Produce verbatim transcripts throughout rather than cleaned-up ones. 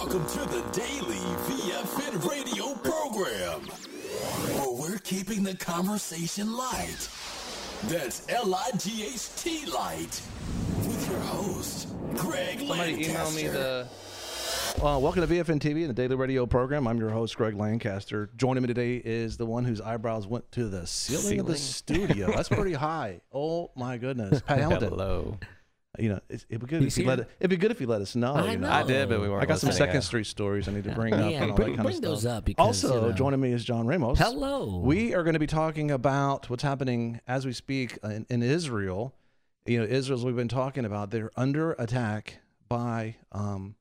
Welcome to the Daily V F N radio program, where we're keeping the conversation light. That's L I G H T light. With your host, Greg Somebody Lancaster. email me the... Well, welcome to V F N T V and the Daily Radio program. I'm your host, Greg Lancaster. Joining me today is the one whose eyebrows went to the ceiling, ceiling. of the studio. That's pretty high. Oh, my goodness. Pat Hamilton. Hello. You know, it, it'd be good He's if you here. let it, it'd be good if you let us know. I you know. know. I did, but we weren't I got some listening, Second yeah. Street stories I need to bring up Yeah, and all bring- that kind bring of those stuff. up because, also, you know. joining me is John Ramos. Hello. We are going to be talking about what's happening as we speak in, in Israel. You know, Israel's we've been talking about. They're under attack by um,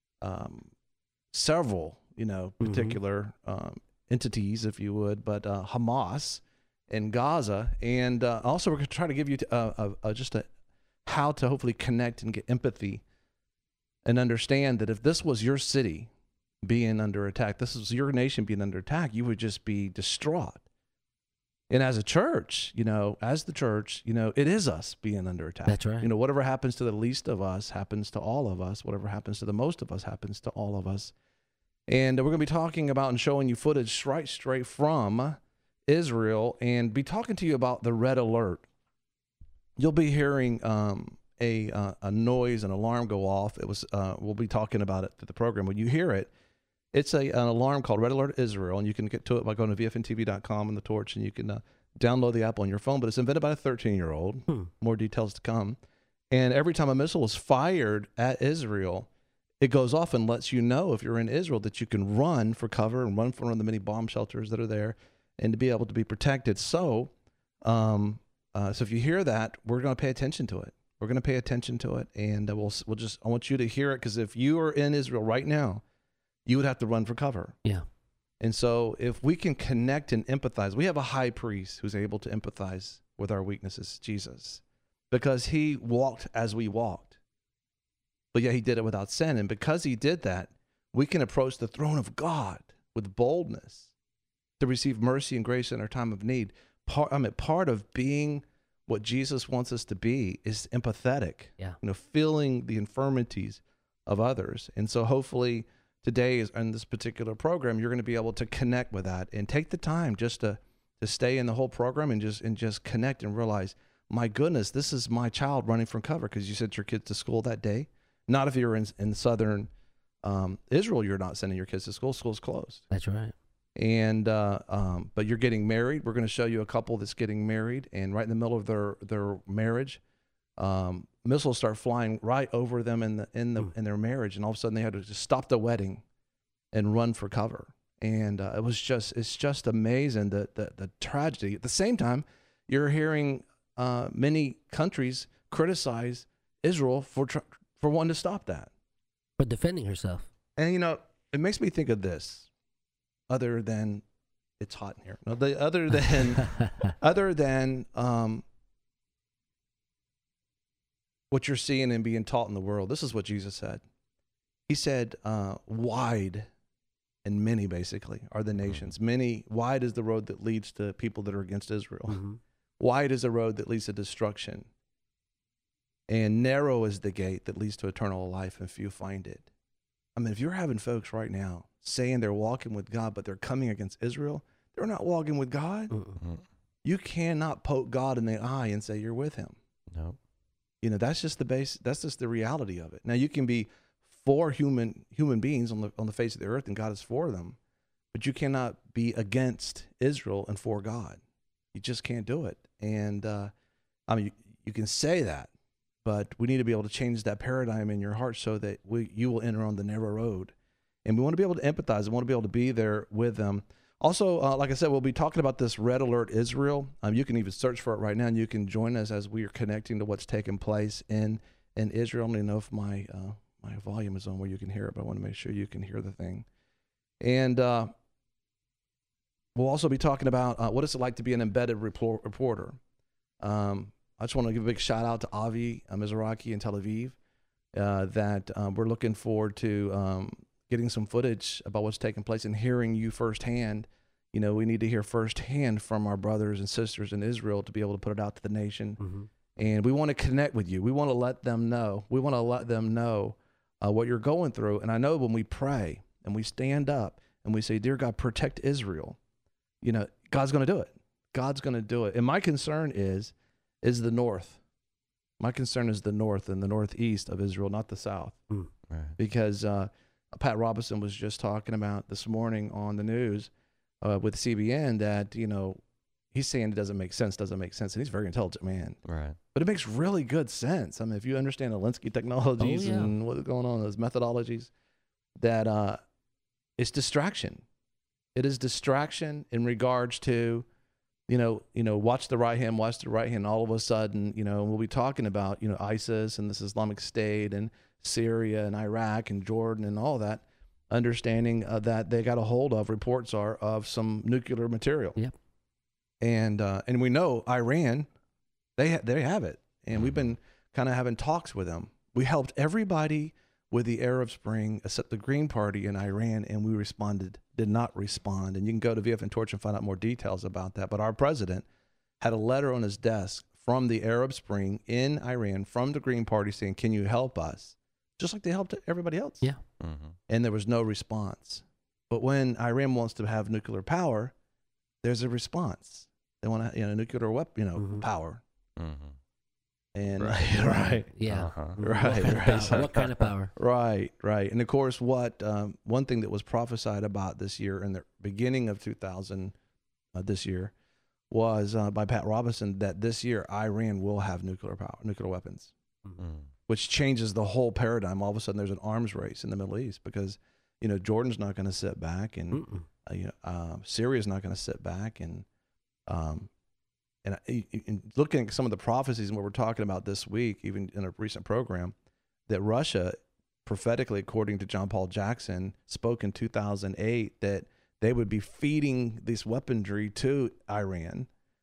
um, several, you know, particular mm-hmm. um, entities, if you would, but uh, Hamas in Gaza, and uh, also we're going to try to give you uh, uh, uh, just a how to hopefully connect and get empathy and understand that if this was your city being under attack, this is your nation being under attack, you would just be distraught. And as a church, you know, as the church, you know, it is us being under attack. That's right. You know, whatever happens to the least of us happens to all of us. Whatever happens to the most of us happens to all of us. And we're going to be talking about and showing you footage right straight from Israel and be talking to you about the red alert. You'll be hearing um, a uh, a noise, an alarm go off. It was uh, we'll be talking about it through the program. When you hear it, it's a an alarm called Red Alert Israel, and you can get to it by going to V F N T V dot com and the Torch, and you can uh, download the app on your phone. But it's invented by a thirteen-year-old. Hmm. More details to come. And every time a missile is fired at Israel, it goes off and lets you know if you're in Israel that you can run for cover and run from one of the many bomb shelters that are there, and to be able to be protected. So, um. Uh, so if you hear that, we're going to pay attention to it. We're going to pay attention to it, and uh, we'll we'll just I want you to hear it because if you are in Israel right now, you would have to run for cover. Yeah. And so if we can connect and empathize, we have a high priest who's able to empathize with our weaknesses, Jesus, because he walked as we walked, but yet he did it without sin, and because he did that, we can approach the throne of God with boldness to receive mercy and grace in our time of need. Part, I mean, part of being what Jesus wants us to be is empathetic. Yeah. You know, feeling the infirmities of others. And so hopefully today is in this particular program, you're going to be able to connect with that and take the time just to, to stay in the whole program and just, and just connect and realize, my goodness, this is my child running from cover because you sent your kids to school that day. Not if you're in, in southern um, Israel, you're not sending your kids to school. School's closed. That's right. And uh, um, but you're getting married. We're going to show you a couple that's getting married, and right in the middle of their their marriage, um, missiles start flying right over them in the in the mm. in their marriage, and all of a sudden they had to just stop the wedding and run for cover. And uh, it was just it's just amazing the, the the tragedy. At the same time, you're hearing uh, many countries criticize Israel for tr- for wanting to stop that, for defending herself. and you know it makes me think of this. Other than it's hot in here. No, the other than other than um, what you're seeing and being taught in the world. This is what Jesus said. He said, uh, "Wide and many, basically, are the nations. Mm-hmm. Many wide is the road that leads to people that are against Israel. Mm-hmm. Wide is the road that leads to destruction, and narrow is the gate that leads to eternal life, and few find it." I mean, if you're having folks right now saying they're walking with God, but they're coming against Israel, they're not walking with God. Mm-hmm. You cannot poke God in the eye and say you're with him. No. You know, that's just the base, that's just the reality of it. Now you can be for human human beings on the on the face of the earth and God is for them, but you cannot be against Israel and for God. You just can't do it. And uh, I mean, you, you can say that, but we need to be able to change that paradigm in your heart so that we, you will enter on the narrow road. And we want to be able to empathize. We want to be able to be there with them. Also, uh, like I said, we'll be talking about this Red Alert Israel. Um, you can even search for it right now, and you can join us as we are connecting to what's taking place in, in Israel. I don't even know if my uh, my volume is on where you can hear it, but I want to make sure you can hear the thing. And uh, we'll also be talking about uh, what it's like to be an embedded report- reporter. Um, I just want to give a big shout out to Avi uh, Mizrahi in Tel Aviv uh, that um, we're looking forward to um, getting some footage about what's taking place and hearing you firsthand. You know, we need to hear firsthand from our brothers and sisters in Israel to be able to put it out to the nation. Mm-hmm. And we want to connect with you. We want to let them know. We want to let them know uh, what you're going through. And I know when we pray and we stand up and we say, dear God, protect Israel, you know, God's going to do it. God's going to do it. And my concern is, is the north. My concern is the north and the northeast of Israel, not the south. Mm. Right. Because uh, Pat Robertson was just talking about this morning on the news uh, with C B N that, you know, he's saying it doesn't make sense, doesn't make sense. And he's a very intelligent man. Right. But it makes really good sense. I mean, if you understand the Linsky technologies Oh, yeah. and what's going on, those methodologies, that uh, it's distraction. It is distraction in regards to, you know, you know, watch the right hand, watch the right hand. All of a sudden, you know, we'll be talking about, you know, ISIS and this Islamic State and Syria and Iraq and Jordan and all that, understanding uh, that they got a hold of, reports are, of some nuclear material. Yep. And uh, and we know Iran, they ha- they have it, and we've been kind of having talks with them. We helped everybody with the Arab Spring except the Green Party in Iran, and we responded, did not respond. And you can go to V F N Torch and find out more details about that. But our president had a letter on his desk from the Arab Spring in Iran, from the Green Party, saying, can you help us? Just like they helped everybody else. Yeah. Mm-hmm. And there was no response. But when Iran wants to have nuclear power, there's a response. They want to, you know, nuclear weapon, you know, Mhm. power. Mm-hmm. And Right. right, Yeah. Uh-huh. Right, What kind of right. power? What kind of power? right, right. And of course, what um, one thing that was prophesied about this year in the beginning of two thousand, uh, this year, was uh, by Pat Robertson that this year Iran will have nuclear power, nuclear weapons, Mm. which changes the whole paradigm. All of a sudden, there's an arms race in the Middle East because, you know, Jordan's not going to sit back, and Mm-mm. uh, you know, uh, Syria's not going to sit back, and um, and, I- and looking at some of the prophecies and what we're talking about this week, even in a recent program, that Russia, prophetically, according to John Paul Jackson, spoke in two thousand eight that they would be feeding this weaponry to Iran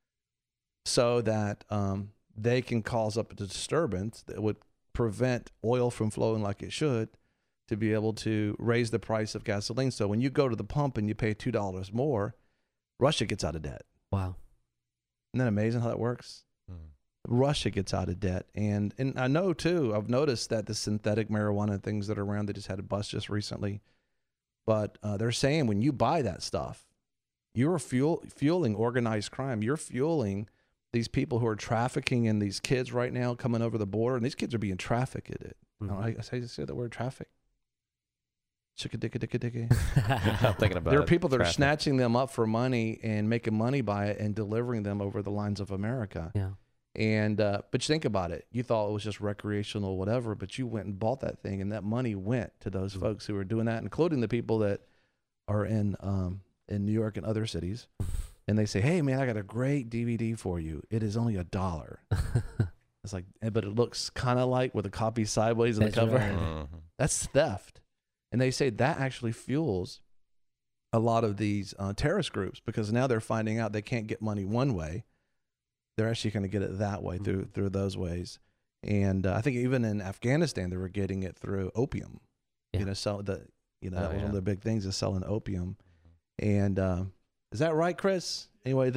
so that um, they can cause up a disturbance that would prevent oil from flowing like it should, to be able to raise the price of gasoline. So when you go to the pump and you pay two dollars more, Russia gets out of debt. Wow. Isn't that amazing how that works? Mm. Russia gets out of debt. And and I know, too, I've noticed that the synthetic marijuana and things that are around, they just had a bust just recently. But uh, they're saying when you buy that stuff, you're fuel, fueling organized crime. You're fueling these people who are trafficking in these kids right now coming over the border. And these kids are being trafficked. It. Mhm. I, I say, say the word traffic. Chicka dicka dicka dicka. I'm thinking about There are it. people that are Traffic. snatching them up for money and making money by it and delivering them over the lines of America. Yeah. And uh, but you think about it, you thought it was just recreational, whatever, but you went and bought that thing, and that money went to those Mhm. folks who are doing that, including the people that are in um, in New York and other cities. And they say, "Hey, man, I got a great D V D for you. It is only a dollar." It's like, eh, but it looks kind of like with a copy sideways on the That's cover. right. Mhm. That's theft. And they say that actually fuels a lot of these uh, terrorist groups, because now they're finding out they can't get money one way. They're actually going to get it that way, through through those ways. And uh, I think even in Afghanistan, they were getting it through opium. Yeah. You know, sell the you know Oh, that was one yeah. of the big things, is selling opium. And uh, is that right, Chris? Anyway,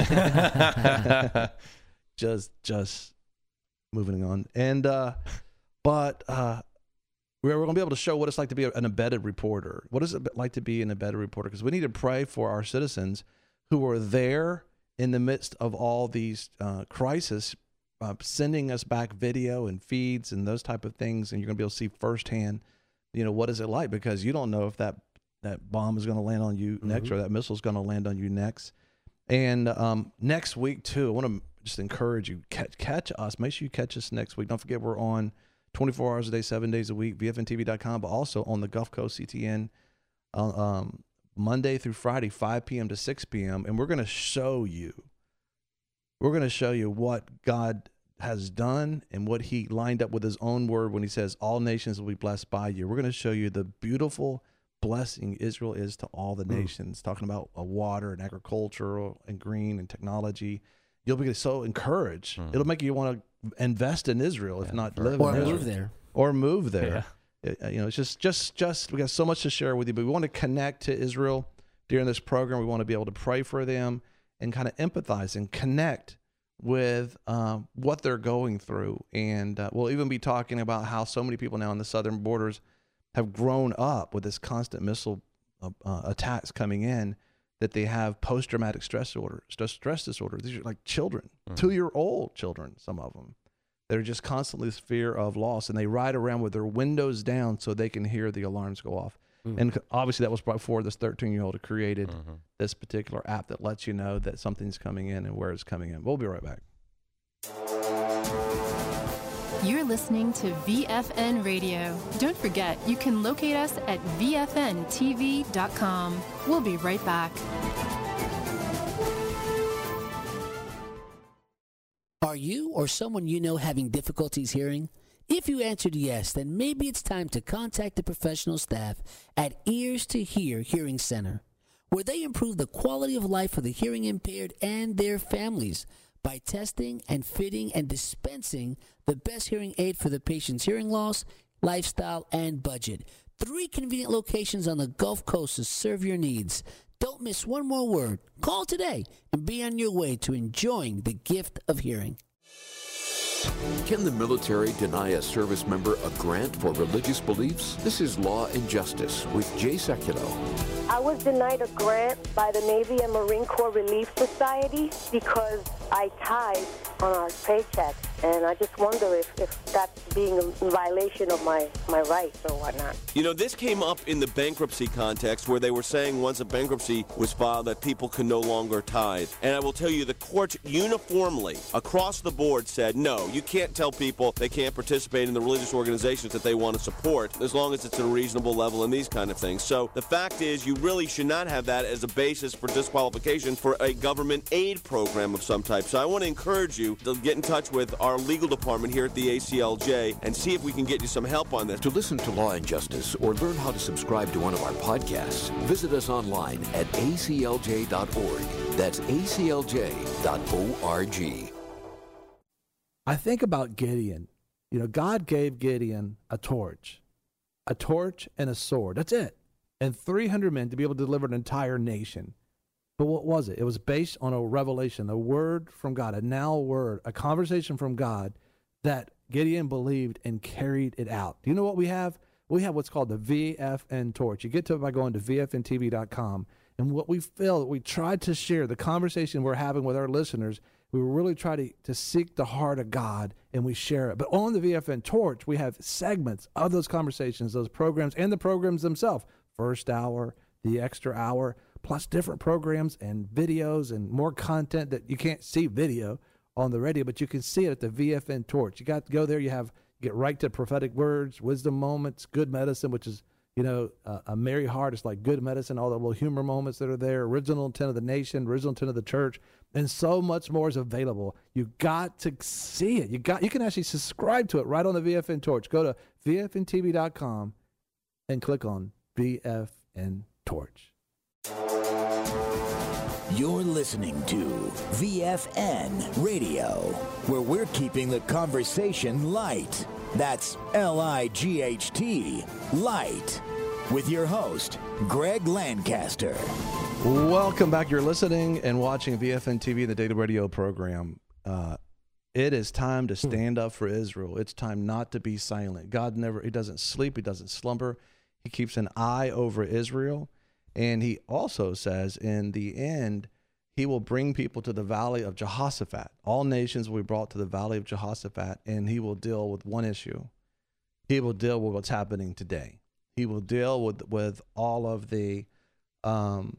the just just moving on. And uh, but uh, we're, we're going to be able to show what it's like to be an embedded reporter. What is it like to be an embedded reporter? Because we need to pray for our citizens who are there in the midst of all these uh, crises, uh, sending us back video and feeds and those type of things, and you're going to be able to see firsthand, you know, what is it like, because you don't know if that that bomb is going to land on you next, Mhm. or that missile is going to land on you next. And um, next week too, I want to just encourage you, catch, catch us. Make sure you catch us next week. Don't forget, we're on twenty-four hours a day, seven days a week, V F N T V dot com, but also on the Gulf Coast C T N, uh, um, Monday through Friday, five p.m. to six p.m. And we're going to show you, we're going to show you what God has done and what he lined up with his own word when he says all nations will be blessed by you. We're going to show you the beautiful blessing Israel is to all the Mm. nations, talking about uh, water and agricultural and green and technology. You'll be so encouraged. Mm. It'll make you want to invest in Israel, if Yeah, not for- live Or in Israel. move there. Or move there. Yeah. It- uh, you know, it's just, just, just, we got so much to share with you, but we want to connect to Israel during this program. We want to be able to pray for them and kind of empathize and connect with um, what they're going through. And uh, we'll even be talking about how so many people now on the southern borders have grown up with this constant missile uh, uh, attacks coming in, that they have post-traumatic stress disorder, stress, stress disorder. These are like children, mm-hmm. two-year-old children, some of them. They're just constantly this fear of loss, and they ride around with their windows down so they can hear the alarms go off. Mm-hmm. And obviously that was before this thirteen-year-old created mm-hmm. this particular app that lets you know that something's coming in and where it's coming in. We'll be right back. You're listening to V F N Radio. Don't forget, you can locate us at V F N T V dot com. We'll be right back. Are you or someone you know having difficulties hearing? If you answered yes, then maybe it's time to contact the professional staff at Ears to Hear Hearing Center, where they improve the quality of life for the hearing impaired and their families by testing and fitting and dispensing the best hearing aid for the patient's hearing loss, lifestyle, and budget. Three convenient locations on the Gulf Coast to serve your needs. Don't miss one more word. Call today and be on your way to enjoying the gift of hearing. Can the military deny a service member a grant for religious beliefs? This is Law and Justice with Jay Sekulow. I was denied a grant by the Navy and Marine Corps Relief Society because I tithe on our paycheck. And I just wonder if, if that's being a violation of my, my rights or whatnot. You know, this came up in the bankruptcy context where they were saying once a bankruptcy was filed that people can no longer tithe. And I will tell you, the courts uniformly, across the board, said, no, you can't tell people they can't participate in the religious organizations that they want to support as long as it's at a reasonable level and these kind of things. So the fact is, you really should not have that as a basis for disqualification for a government aid program of some type. So I want to encourage you to get in touch with our legal department here at the A C L J and see if we can get you some help on this. To listen to Law and Justice or learn how to subscribe to one of our podcasts, visit us online at A C L J dot org. That's A C L J dot org. I think about Gideon. You know, God gave Gideon a torch, a torch and a sword. That's it. And three hundred men to be able to deliver an entire nation. But what was it? It was based on a revelation, a word from God, a now word, a conversation from God that Gideon believed and carried it out. Do you know what we have? We have what's called the V F N torch. You get to it by going to V F N T V dot com. And what we feel, we tried to share, the conversation we're having with our listeners, we really try to, to seek the heart of God, and we share it. But on the V F N torch, we have segments of those conversations, those programs, and the programs themselves. First hour, the extra hour, plus different programs and videos and more content that you can't see video on the radio, but you can see it at the V F N torch. You got to go there. You have get right to prophetic words, wisdom moments, good medicine, which is, you know, uh, a merry heart. It's like good medicine, all the little humor moments that are there, original intent of the nation, original intent of the church, and so much more is available. You got to see it. You got. You can actually subscribe to it right on the V F N torch. Go to V F N T V dot com and click on V F N torch. You're listening to V F N Radio, where we're keeping the conversation light. That's L I G H T, light. With your host, Greg Lancaster. Welcome back. You're listening and watching V F N T V, the Daily Radio program. Uh, it is time to stand up for Israel. It's time not to be silent. God never, he doesn't sleep. He doesn't slumber. He keeps an eye over Israel. And he also says in the end, he will bring people to the valley of Jehoshaphat. All nations will be brought to the valley of Jehoshaphat, and he will deal with one issue. He will deal with what's happening today. He will deal with, with all of the um,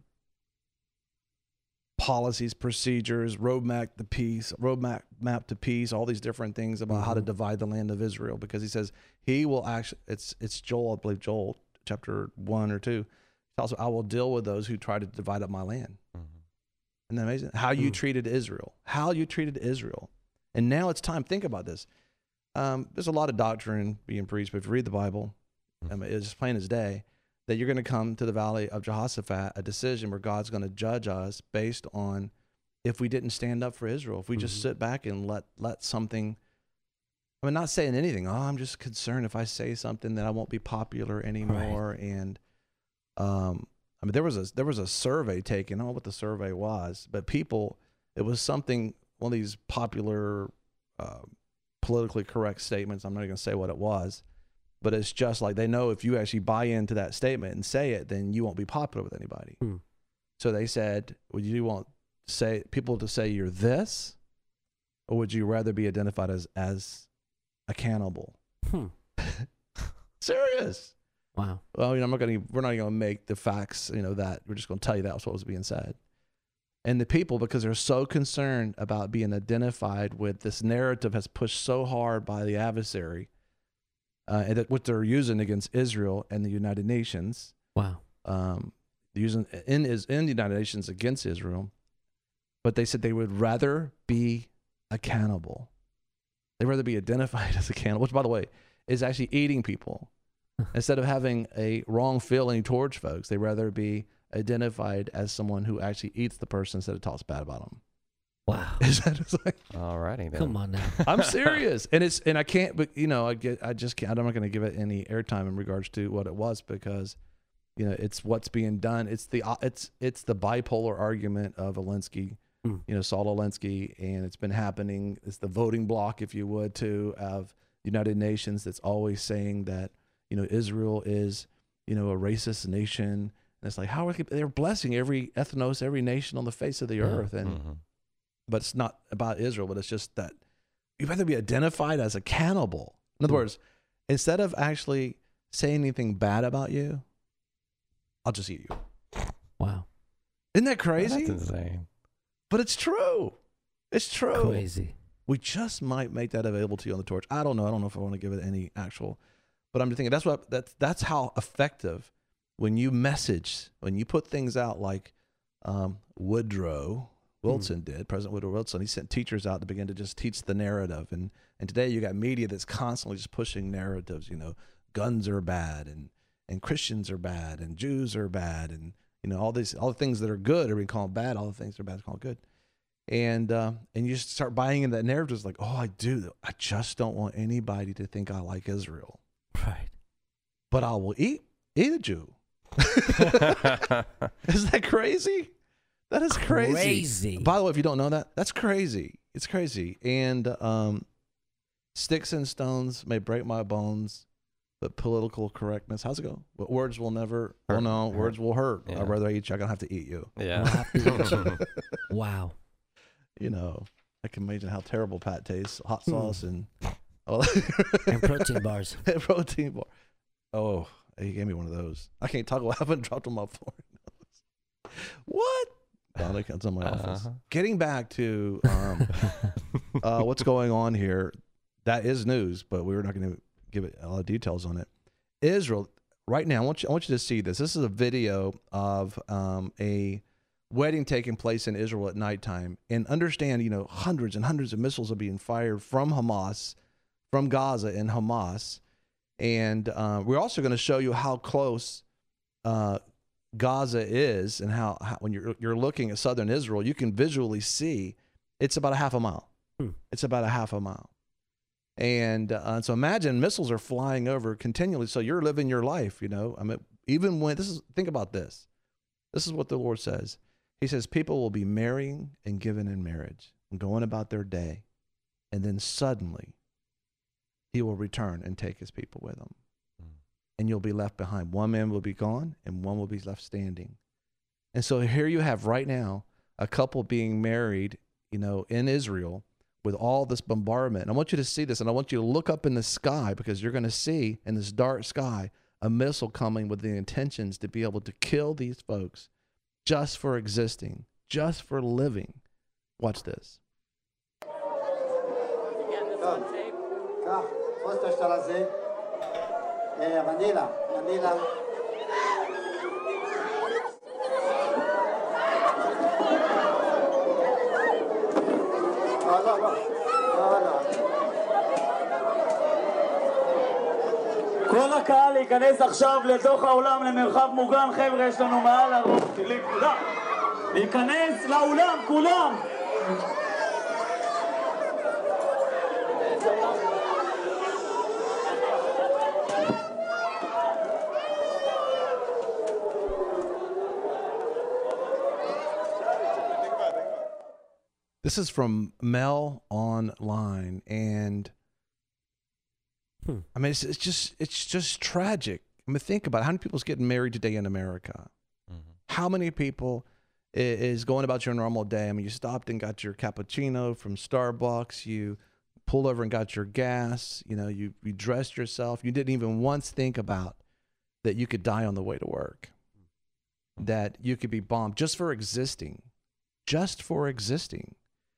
policies, procedures, roadmap to peace, roadmap map to peace, all these different things about mm-hmm. how to divide the land of Israel, because he says he will actually, it's, it's Joel, I believe Joel chapter one or two. Also, I will deal with those who try to divide up my land. Mm-hmm. Isn't that amazing? How you mm. treated Israel. How you treated Israel. And now it's time. Think about this. Um, there's a lot of doctrine being preached, but if you read the Bible, mm. I mean, it's plain as day that you're going to come to the valley of Jehoshaphat, a decision where God's going to judge us based on if we didn't stand up for Israel, if we mm-hmm. just sit back and let let something, I mean, not saying anything. Oh, I'm just concerned if I say something that I won't be popular anymore. Right. And Um, I mean, there was a there was a survey taken. I don't know what the survey was, but people, it was something one of these popular, uh, politically correct statements. I'm not going to say what it was, but it's just like they know if you actually buy into that statement and say it, then you won't be popular with anybody. Hmm. So they said, would you want say people to say you're this, or would you rather be identified as as a cannibal? Hmm. Serious. Wow. Well, you know, I'm not going to. We're not going to make the facts. You know that we're just going to tell you that's what was being said. And the people, because they're so concerned about being identified with this narrative, has pushed so hard by the adversary, uh, and that what they're using against Israel and the United Nations. Wow. Um, using in is in the United Nations against Israel, but they said they would rather be a cannibal. They'd rather be identified as a cannibal, which, by the way, is actually eating people. Instead of having a wrong feeling towards folks, they'd rather be identified as someone who actually eats the person instead of talks bad about them. Wow. Is that just like, all righty then. Come on now. I'm serious. And it's, and I can't, but you know, I get, I just can't, I'm not going to give it any airtime in regards to what it was, because, you know, it's what's being done. It's the, it's, it's the bipolar argument of Alinsky, Mm. you know, Saul Alinsky, and it's been happening. It's the voting bloc, if you would, too, of the United Nations that's always saying that, you know, Israel is, you know, a racist nation. And it's like, how are they, they're blessing every ethnos, every nation on the face of the Yeah. earth. And, Mm-hmm. but it's not about Israel, but it's just that you'd rather be identified as a cannibal. In other Mm. words, instead of actually saying anything bad about you, I'll just eat you. Wow. Isn't that crazy? That's insane. But it's true. It's true. Crazy. We just might make that available to you on the torch. I don't know. I don't know if I want to give it any actual, but I'm just thinking that's what that's that's how effective when you message, when you put things out like um, Woodrow Wilson mm. did, President Woodrow Wilson. He sent teachers out to begin to just teach the narrative, and and today you got media that's constantly just pushing narratives. You know, guns are bad, and and Christians are bad, and Jews are bad, and you know all these all the things that are good are being called bad. All the things that are bad are called good. And uh, and you start buying into that narrative. It's like, oh, I do. I just don't want anybody to think I like Israel. Right. But I will eat eat a Jew. Is that crazy? That is crazy. Crazy. By the way, if you don't know that, that's crazy. It's crazy. And um, sticks and stones may break my bones, but political correctness, how's it go? But words will never. Hurt. Oh no, Hurt. words will hurt. Yeah. I'd rather eat you. I'm gonna have to eat you. Yeah. Wow. You know, I can imagine how terrible Pat tastes. Hot sauce and oh, And protein bars. and protein bar. Oh, he gave me one of those. I can't talk. I haven't dropped on my floor. What? Oh, they comes in my office. Uh-huh. Getting back to um, uh, what's going on here, that is news, but we were not going to give it a lot of details on it. Israel, right now, I want you, I want you to see this. This is a video of um, a wedding taking place in Israel at nighttime, and understand, you know, hundreds and hundreds of missiles are being fired from Hamas, from Gaza and Hamas, and uh, we're also going to show you how close uh, Gaza is, and how, how when you're you're looking at southern Israel, you can visually see it's about a half a mile. Hmm. It's about a half a mile, and uh, so imagine missiles are flying over continually. So you're living your life, you know. I mean, even when this is think about this. This is what the Lord says. He says people will be marrying and given in marriage and going about their day, and then suddenly He will return and take His people with Him. And you'll be left behind. One man will be gone and one will be left standing. And so here you have right now a couple being married, you know, in Israel with all this bombardment. And I want you to see this, and I want you to look up in the sky, because you're going to see in this dark sky a missile coming with the intentions to be able to kill these folks just for existing, just for living. Watch this. Manila, Manila. לא, לא, לא, לא. כל הקהל להיכנס עכשיו לתוך האולם למרחב מוגן, חבר'ה, יש לנו מעל הראש, לכולם. להיכנס לאולם, כולם. This is from Mel Online, and Hmm. I mean, it's, it's just it's just tragic. I mean, think about it. How many people's getting married today in America? Mm-hmm. How many people i- is going about your normal day? I mean, you stopped and got your cappuccino from Starbucks. You pulled over and got your gas. You know, you you dressed yourself. You didn't even once think about that you could die on the way to work, that you could be bombed just for existing, just for existing.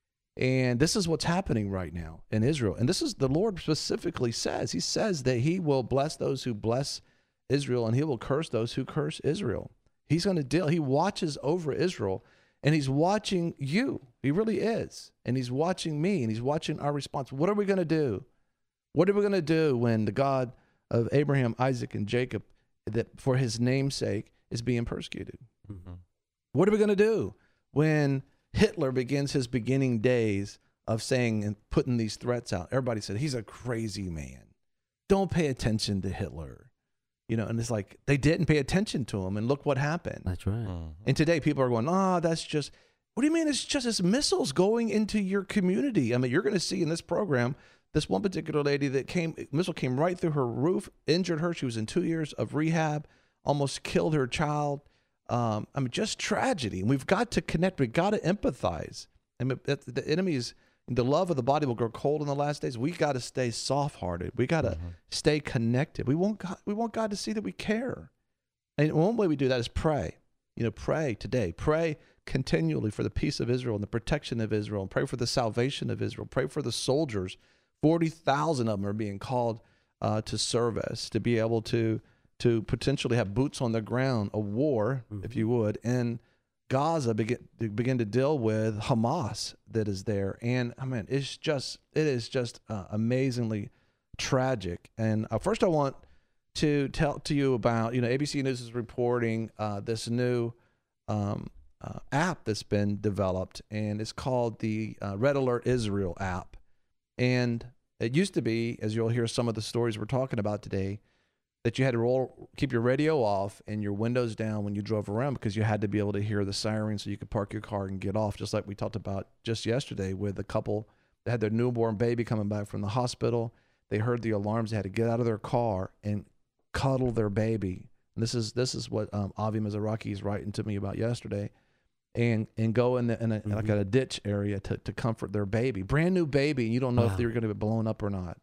And this is what's happening right now in Israel. And this is the Lord specifically says, he says that he will bless those who bless Israel and he will curse those who curse Israel. He's going to deal. He watches over Israel and he's watching you. He really is. And he's watching me and he's watching our response. What are we going to do? What are we going to do when the God of Abraham, Isaac, and Jacob, that for his name's sake, is being persecuted? Mm-hmm. What are we going to do when Hitler begins his beginning days of saying and putting these threats out? Everybody said, he's a crazy man. Don't pay attention to Hitler. You know, and it's like they didn't pay attention to him, and look what happened. That's right. Mm-hmm. And today people are going, oh, that's just, what do you mean it's just it's missiles going into your community? I mean, you're going to see in this program, this one particular lady that came, missile came right through her roof, injured her. She was in two years of rehab, almost killed her child. Um, I mean, just tragedy. And we've got to connect. We've got to empathize. I mean, the enemy is, the love of the body will grow cold in the last days. We got to stay soft-hearted. We got to mm-hmm. stay connected. We want God, we want God to see that we care. And one way we do that is pray. You know, pray today. Pray continually for the peace of Israel and the protection of Israel. And pray for the salvation of Israel. Pray for the soldiers. forty thousand of them are being called uh, to service, to be able to to potentially have boots on the ground, a war, mm-hmm. if you would, and Gaza begin to begin to deal with Hamas that is there. And I mean, it's just, it is just uh, amazingly tragic. And uh, first I want to tell to you about, you know, A B C News is reporting uh, this new um, uh, app that's been developed, and it's called the uh, Red Alert Israel app. And it used to be, as you'll hear some of the stories we're talking about today, that you had to roll, keep your radio off and your windows down when you drove around because you had to be able to hear the siren so you could park your car and get off, just like we talked about just yesterday with a couple that had their newborn baby coming back from the hospital. They heard the alarms. They had to get out of their car and cuddle their baby. And this is this is what um, Avi Mizrachi is writing to me about yesterday, and and go in, the, in a, mm-hmm. like a ditch area to, to comfort their baby. Brand new baby, and you don't know wow. if they're going to be blown up or not.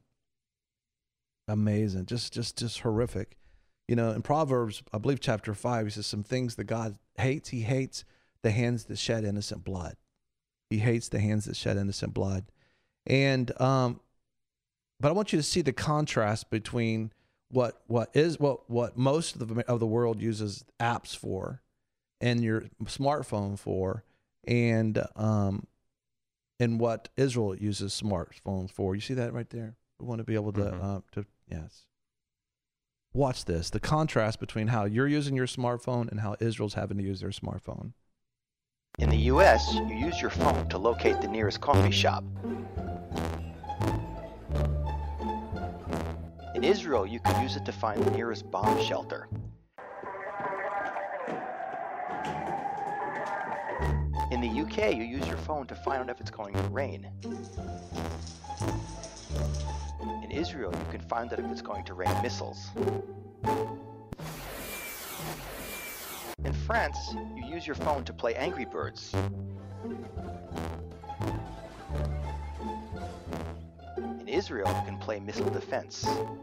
Amazing, just just just horrific. You know, in Proverbs, I believe chapter five, he says some things that God hates. He hates the hands that shed innocent blood. He hates the hands that shed innocent blood. And um, but I want you to see the contrast between what what is what what most of the of the world uses apps for, and your smartphone for, and um, and what Israel uses smartphones for. You see that right there? We want to be able to mm-hmm. uh, to yes. Watch this. The contrast between how you're using your smartphone and how Israel's having to use their smartphone. In the U S, you use your phone to locate the nearest coffee shop. In Israel, you can use it to find the nearest bomb shelter. In the U K, you use your phone to find out if it's going to rain. In Israel, you can find out if it's going to rain missiles. In France, you use your phone to play Angry Birds. In Israel, you can play missile defense.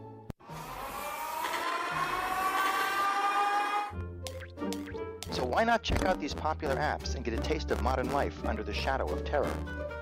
So why not check out these popular apps and get a taste of modern life under the shadow of terror?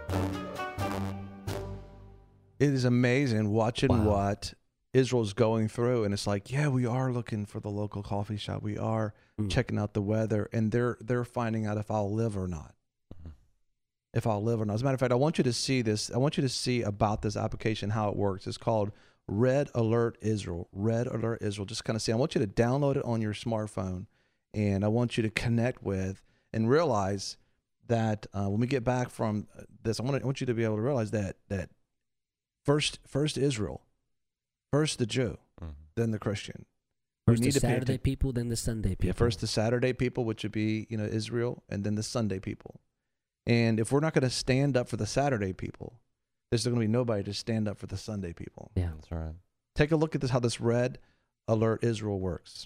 It is amazing watching Wow. what Israel's going through, and it's like, yeah, we are looking for the local coffee shop. We are mm. checking out the weather, and they're they're finding out if I'll live or not. Mm-hmm. If I'll live or not. As a matter of fact, I want you to see this. I want you to see about this application, how it works. It's called Red Alert Israel. Red Alert Israel. Just kind of see. I want you to download it on your smartphone, and I want you to connect with and realize that uh, when we get back from this, I want to, I want you to be able to realize that that. First, first Israel, first the Jew, mm-hmm. then the Christian. First we need the to pay Saturday atten- people, then the Sunday people. Yeah, first the Saturday people, which would be, you know, Israel, and then the Sunday people. And if we're not going to stand up for the Saturday people, there's going to be nobody to stand up for the Sunday people. Yeah, that's right. Take a look at this, how this red alert Israel works.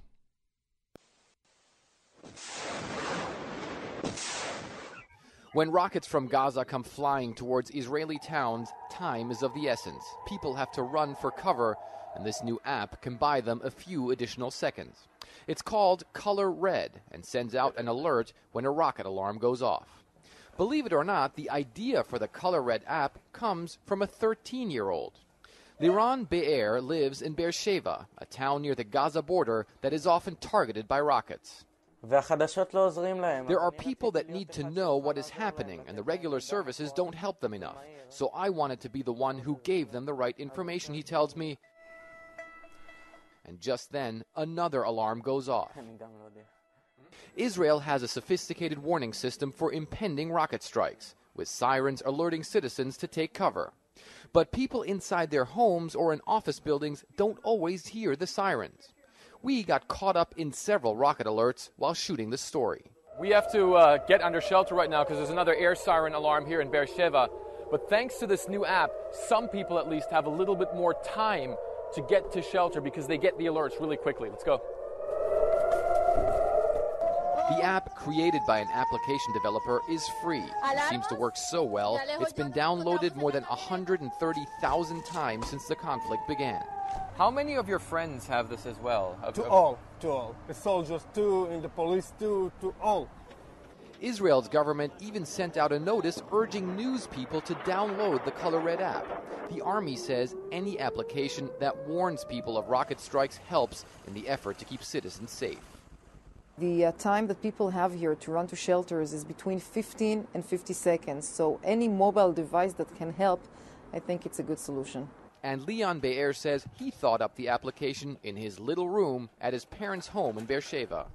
When rockets from Gaza come flying towards Israeli towns, time is of the essence. People have to run for cover, and this new app can buy them a few additional seconds. It's called Color Red and sends out an alert when a rocket alarm goes off. Believe it or not, the idea for the Color Red app comes from a thirteen-year-old. Liran Be'er lives in Beersheba, a town near the Gaza border that is often targeted by rockets. There are people that need to know what is happening, and the regular services don't help them enough. So I wanted to be the one who gave them the right information, he tells me. And just then, another alarm goes off. Israel has a sophisticated warning system for impending rocket strikes, with sirens alerting citizens to take cover. But people inside their homes or in office buildings don't always hear the sirens. We got caught up in several rocket alerts while shooting the story. We have to uh, get under shelter right now because there's another air siren alarm here in Beersheba. But thanks to this new app, some people at least have a little bit more time to get to shelter because they get the alerts really quickly. Let's go. The app, created by an application developer, is free. It seems to work so well, it's been downloaded more than one hundred thirty thousand times since the conflict began. How many of your friends have this as well? To all, to all. The soldiers too, and the police too, to all. Israel's government even sent out a notice urging news people to download the Color Red app. The army says any application that warns people of rocket strikes helps in the effort to keep citizens safe. The uh, time that people have here to run to shelters is between fifteen and fifty seconds. So any mobile device that can help, I think it's a good solution. And Leon Be'er says he thought up the application in his little room at his parents' home in Beersheba.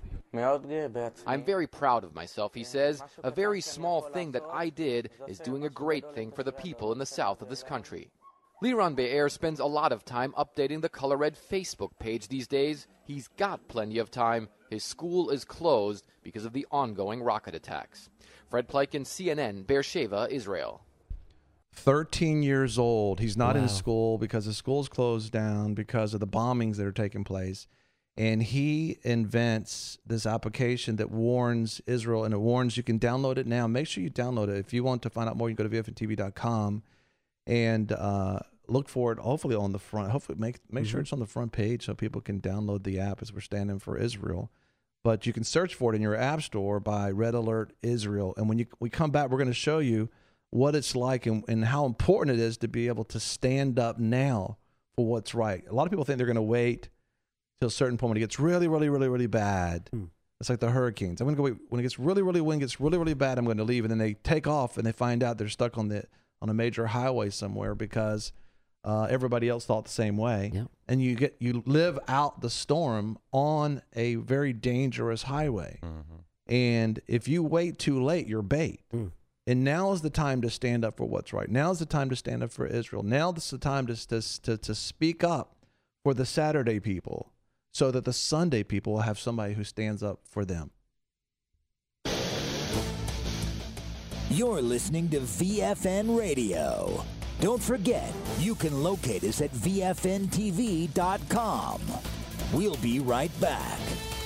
I'm very proud of myself, he says. A very small thing that I did is doing a great thing for the people in the south of this country. Liran Be'er spends a lot of time updating the Color Red Facebook page these days. He's got plenty of time. His school is closed because of the ongoing rocket attacks. Fred Pleiken, C N N, Beersheba, Israel. thirteen years old. He's not Wow. in school because the school's closed down because of the bombings that are taking place. And he invents this application that warns Israel, and it warns, you can download it now. Make sure you download it. If you want to find out more, you can go to V F N T V dot com and uh, look for it, hopefully on the front. Hopefully make, make mm-hmm. sure it's on the front page so people can download the app as we're standing for Israel. But you can search for it in your app store by Red Alert Israel. And when you we come back, we're going to show you what it's like and, and how important it is to be able to stand up now for what's right. A lot of people think they're going to wait till a certain point when it gets really, really, really, really bad. Mm. It's like the hurricanes. I'm going to go wait. When it gets really, really, when it gets really, really bad, I'm going to leave. And then they take off and they find out they're stuck on the on a major highway somewhere because uh, everybody else thought the same way. Yeah. And you get you live out the storm on a very dangerous highway. Mm-hmm. And if you wait too late, you're bait. Mm. And now is the time to stand up for what's right. Now is the time to stand up for Israel. Now is the time to, to, to, to speak up for the Saturday people so that the Sunday people will have somebody who stands up for them. You're listening to V F N Radio. Don't forget, you can locate us at V F N T V dot com. We'll be right back.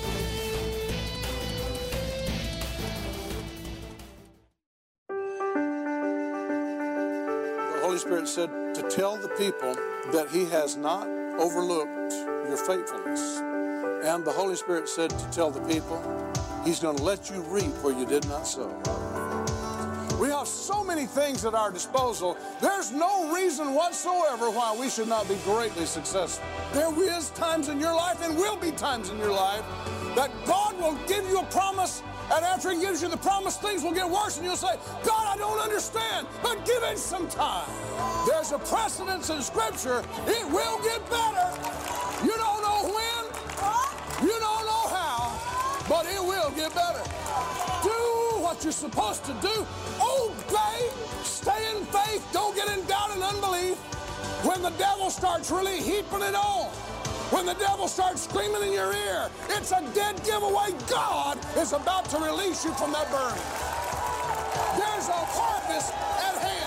The Holy Spirit said to tell the people that He has not overlooked your faithfulness. And the Holy Spirit said to tell the people He's going to let you reap where you did not sow. We have so many things at our disposal. There's no reason whatsoever why we should not be greatly successful. There is times in your life, and will be times in your life, that God will give you a promise, and after He gives you the promise, things will get worse, and you'll say, God, I don't understand, but give it some time. There's a precedence in Scripture. It will get better. You don't know when, you don't know how, but it will get better. Do what you're supposed to do. Obey. Stay in faith. Don't get in doubt and unbelief. When the devil starts really heaping it on, when the devil starts screaming in your ear, it's a dead giveaway. God is about to release you from that burning. There's There's a harvest at hand.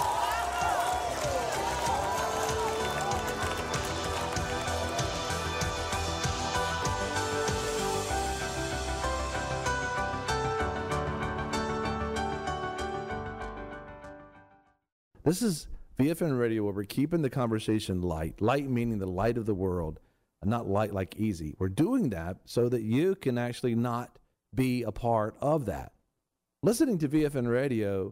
This is V F N Radio, where we're keeping the conversation light. Light meaning the light of the world, and not light like easy. We're doing that so that you can actually not be a part of that. Listening to V F N Radio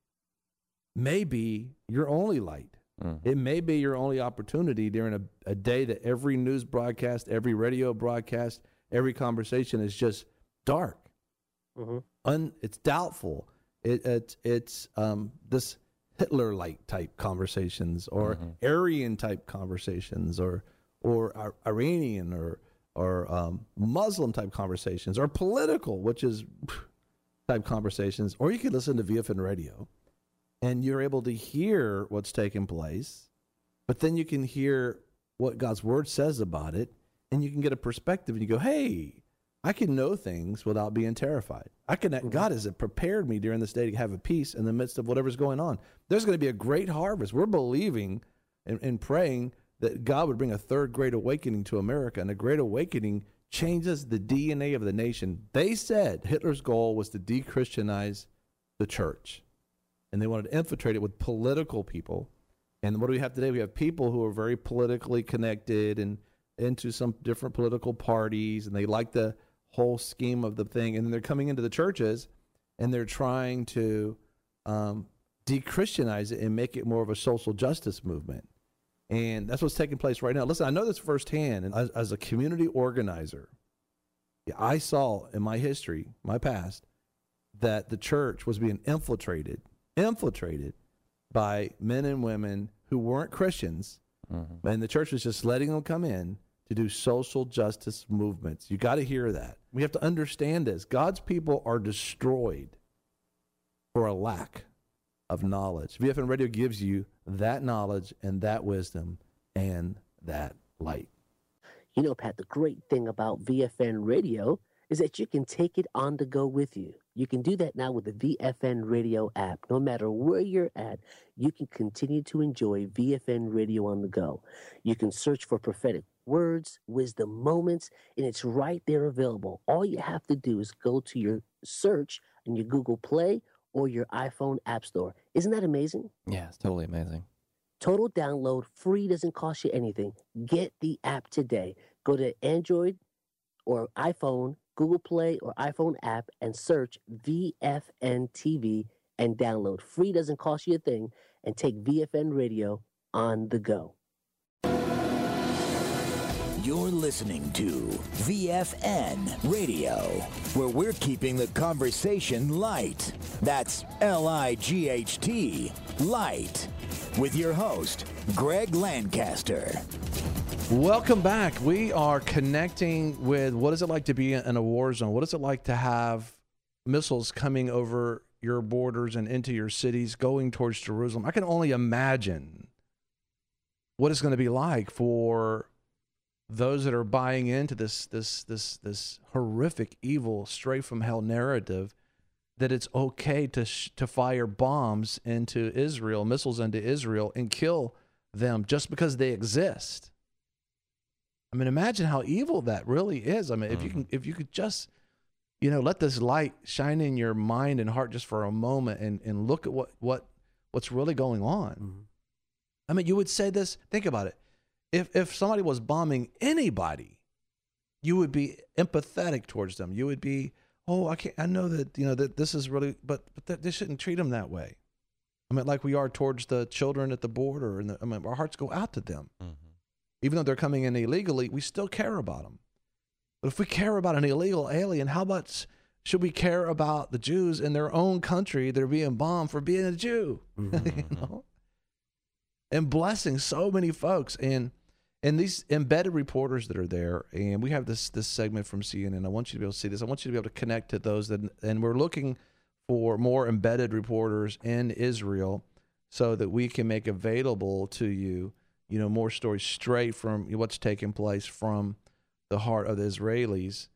may be your only light. Mm-hmm. It may be your only opportunity during a, a day that every news broadcast, every radio broadcast, every conversation is just dark. Mm-hmm. Un, it's doubtful. It, it, it's um, this Hitler-like type conversations, or mm-hmm. Aryan-type conversations, or or Iranian or or um, Muslim-type conversations, or political, which is type conversations. Or you could listen to V F N Radio, and you're able to hear what's taking place, but then you can hear what God's Word says about it, and you can get a perspective, and you go, hey, I can know things without being terrified. I can. Mm-hmm. God has prepared me during this day to have a peace in the midst of whatever's going on. There's going to be a great harvest. We're believing and, and praying that God would bring a third great awakening to America, and a great awakening changes the D N A of the nation. They said Hitler's goal was to de-Christianize the church, and they wanted to infiltrate it with political people. And what do we have today? We have people who are very politically connected and into some different political parties, and they like the whole scheme of the thing, and then they're coming into the churches and they're trying to um, de-Christianize it and make it more of a social justice movement. And that's what's taking place right now. Listen, I know this firsthand, and as, as a community organizer, I saw in my history, my past, that the church was being infiltrated, infiltrated by men and women who weren't Christians, mm-hmm. and the church was just letting them come in to do social justice movements. You got to hear that. We have to understand this. God's people are destroyed for a lack of knowledge. V F N Radio gives you that knowledge and that wisdom and that light. You know, Pat, the great thing about V F N Radio is that you can take it on the go with you. You can do that now with the V F N Radio app. No matter where you're at, you can continue to enjoy V F N Radio on the go. You can search for prophetic words, wisdom moments, and it's right there available. All you have to do is go to your search in your Google Play or your iPhone App Store. Isn't that amazing? Yeah, it's totally amazing. Total download, free, doesn't cost you anything. Get the app today. Go to Android or iPhone, Google Play or iPhone app, and search V F N T V and download. Free, doesn't cost you a thing, and take V F N Radio on the go. You're listening to V F N Radio, where we're keeping the conversation light. That's L I G H T, light. With your host, Greg Lancaster. Welcome back. We are connecting with what is it like to be in a war zone? What is it like to have missiles coming over your borders and into your cities, going towards Jerusalem? I can only imagine what it's going to be like for those that are buying into this this this this horrific, evil, straight from hell narrative that it's okay to sh- to fire bombs into Israel, missiles into Israel, and kill them just because they exist. I mean, imagine how evil that really is. I mean, mm-hmm. if you can, if you could just, you know, let this light shine in your mind and heart just for a moment, and and look at what what what's really going on. Mm-hmm. I mean, you would say this. Think about it. If if somebody was bombing anybody, you would be empathetic towards them. You would be, oh, I can't. I know that you know that this is really, but but that, they shouldn't treat them that way. I mean, like we are towards the children at the border, and the, I mean, our hearts go out to them. Mm-hmm. Even though they're coming in illegally, we still care about them. But if we care about an illegal alien, how much should we care about the Jews in their own country that are being bombed for being a Jew? Mm-hmm. you know, and blessing so many folks, and and these embedded reporters that are there. And we have this this segment from C N N. I want you to be able to see this. I want you to be able to connect to those that, and we're looking for more embedded reporters in Israel so that we can make available to you, you know, more stories straight from what's taking place from the heart of the Israelis.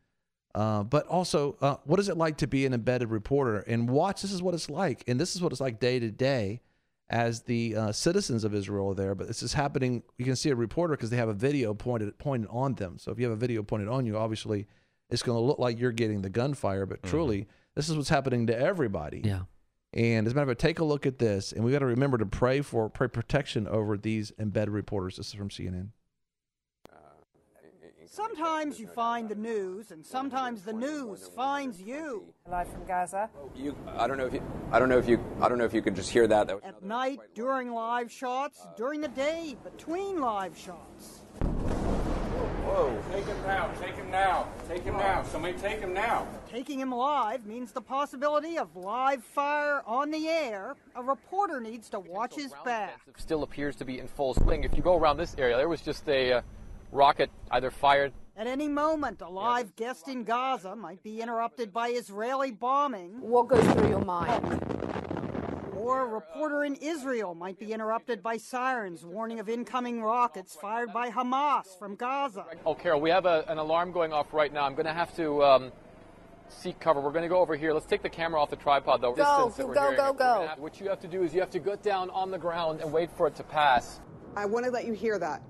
Uh, but also, uh, what is it like to be an embedded reporter? And watch, this is what it's like. And this is what it's like day to day as the uh, citizens of Israel are there. But this is happening. You can see a reporter because they have a video pointed pointed on them. So if you have a video pointed on you, obviously it's going to look like you're getting the gunfire. But mm-hmm. truly, this is what's happening to everybody. Yeah. And as a matter of fact, take a look at this. And we got to remember to pray for pray protection over these embedded reporters. This is from C N N. Sometimes you find the news, and sometimes the news finds you. Live from Gaza. You, I don't know if you, I don't know if you, I don't know if you could just hear that. that At night, during live shots, during the day, between live shots. Whoa! Take him now! Take him now! Take him now! Somebody take him now! Taking him live means the possibility of live fire on the air. A reporter needs to watch his back. Still appears to be in full swing. If you go around this area, there was just a uh, rocket either fired. At any moment, a live guest in Gaza might be interrupted by Israeli bombing. What goes through your mind? Or a reporter in Israel might be interrupted by sirens warning of incoming rockets fired by Hamas from Gaza. Oh, Carol, we have a, an alarm going off right now. I'm going to have to um, seek cover. We're going to go over here. Let's take the camera off the tripod, though. Go, go, go, go, go. Have, what you have to do is you have to get down on the ground and wait for it to pass. I want to let you hear that.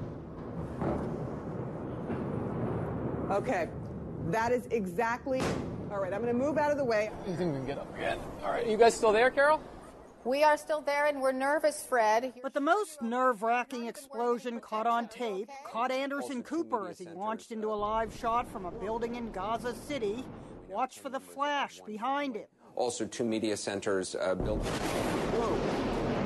Okay, that is exactly, all right, I'm going to move out of the way. You think we can get up again? All right, you guys still there, Carol? We are still there, and we're nervous, Fred. But the most nerve-wracking explosion caught on tape caught Anderson Cooper as he launched into a live shot from a building in Gaza City. Watch for the flash behind him. Also, two media centers uh, built. Whoa.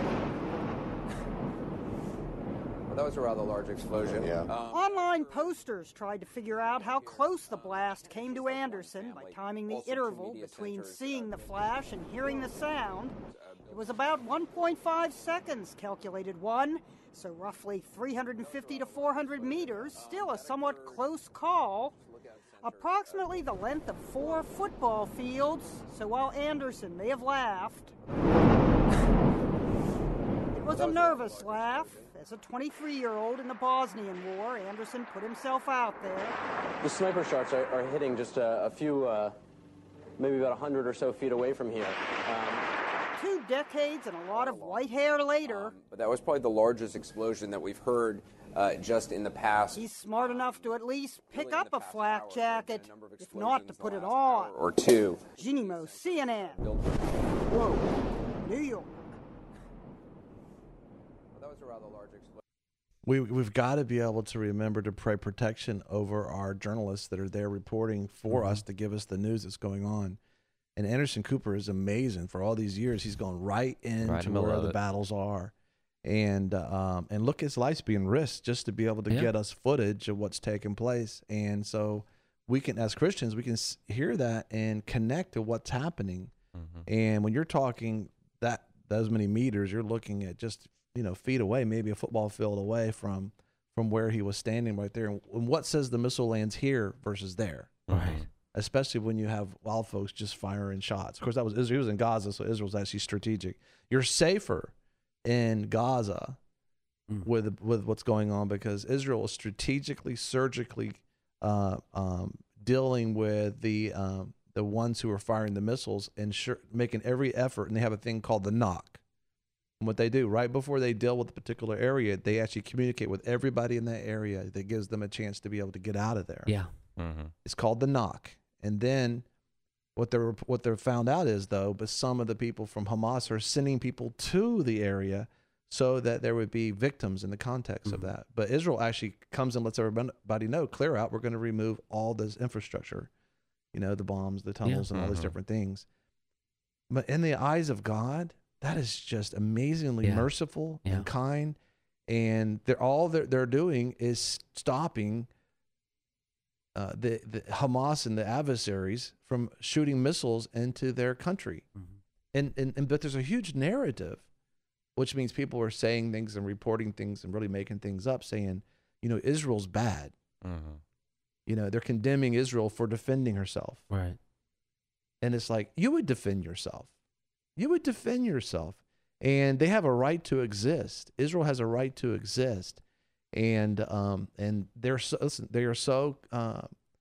Well, that was a rather large explosion. Yeah. Um, Online posters tried to figure out how close the blast came to Anderson by timing the interval between seeing the flash and hearing the sound. It was about one point five seconds, calculated one, so roughly three hundred fifty to four hundred meters, still a somewhat close call. Approximately the length of four football fields, so while Anderson may have laughed, it was a nervous laugh. As a twenty-three-year-old in the Bosnian War, Anderson put himself out there. The sniper shots are, are hitting just a, a few, uh, maybe about one hundred or so feet away from here. Um, Two decades and a lot of white hair later. Um, but that was probably the largest explosion that we've heard uh, just in the past. He's smart enough to at least pick up a flak jacket, if not to put it on. Or two. Ginimo, C N N. Whoa, New York. That was a rather large explosion. We, we've got to be able to remember to pray protection over our journalists that are there reporting for mm-hmm. us to give us the news that's going on. And Anderson Cooper is amazing. For all these years, he's gone right into right in where the the battles are. And um, and look, his life's being risked just to be able to Yeah. get us footage of what's taking place. And so we can, as Christians, we can s- hear that and connect to what's happening. Mm-hmm. And when you're talking that those many meters, you're looking at just, you know, feet away, maybe a football field away from from where he was standing right there. And, and what says the missile lands here versus there? Right. Especially when you have wild folks just firing shots. Of course, that was Israel. He was in Gaza, so Israel's actually strategic. You're safer in Gaza Mm. with with what's going on because Israel is strategically, surgically uh, um, dealing with the um, the ones who are firing the missiles and sure, making every effort. And they have a thing called the knock. And what they do right before they deal with a particular area, they actually communicate with everybody in that area that gives them a chance to be able to get out of there. Yeah. Mm-hmm. It's called the knock. And then what they're what they're found out is though, but some of the people from Hamas are sending people to the area so that there would be victims in the context Mm-hmm. of that. But Israel actually comes and lets everybody know, clear out, we're going to remove all this infrastructure, you know, the bombs, the tunnels, Yeah. and all these Mhm. different things. But in the eyes of God, that is just amazingly Yeah. merciful Yeah. and kind. And they're all they're, they're doing is stopping uh, the, the Hamas and the adversaries from shooting missiles into their country. Mm-hmm. And, and, and but there's a huge narrative, which means people are saying things and reporting things and really making things up, saying, you know, Israel's bad. Mm-hmm. You know, they're condemning Israel for defending herself. Right. And it's like, you would defend yourself. You would defend yourself. And they have a right to exist. Israel has a right to exist. And um, and they're so, listen, they are so uh,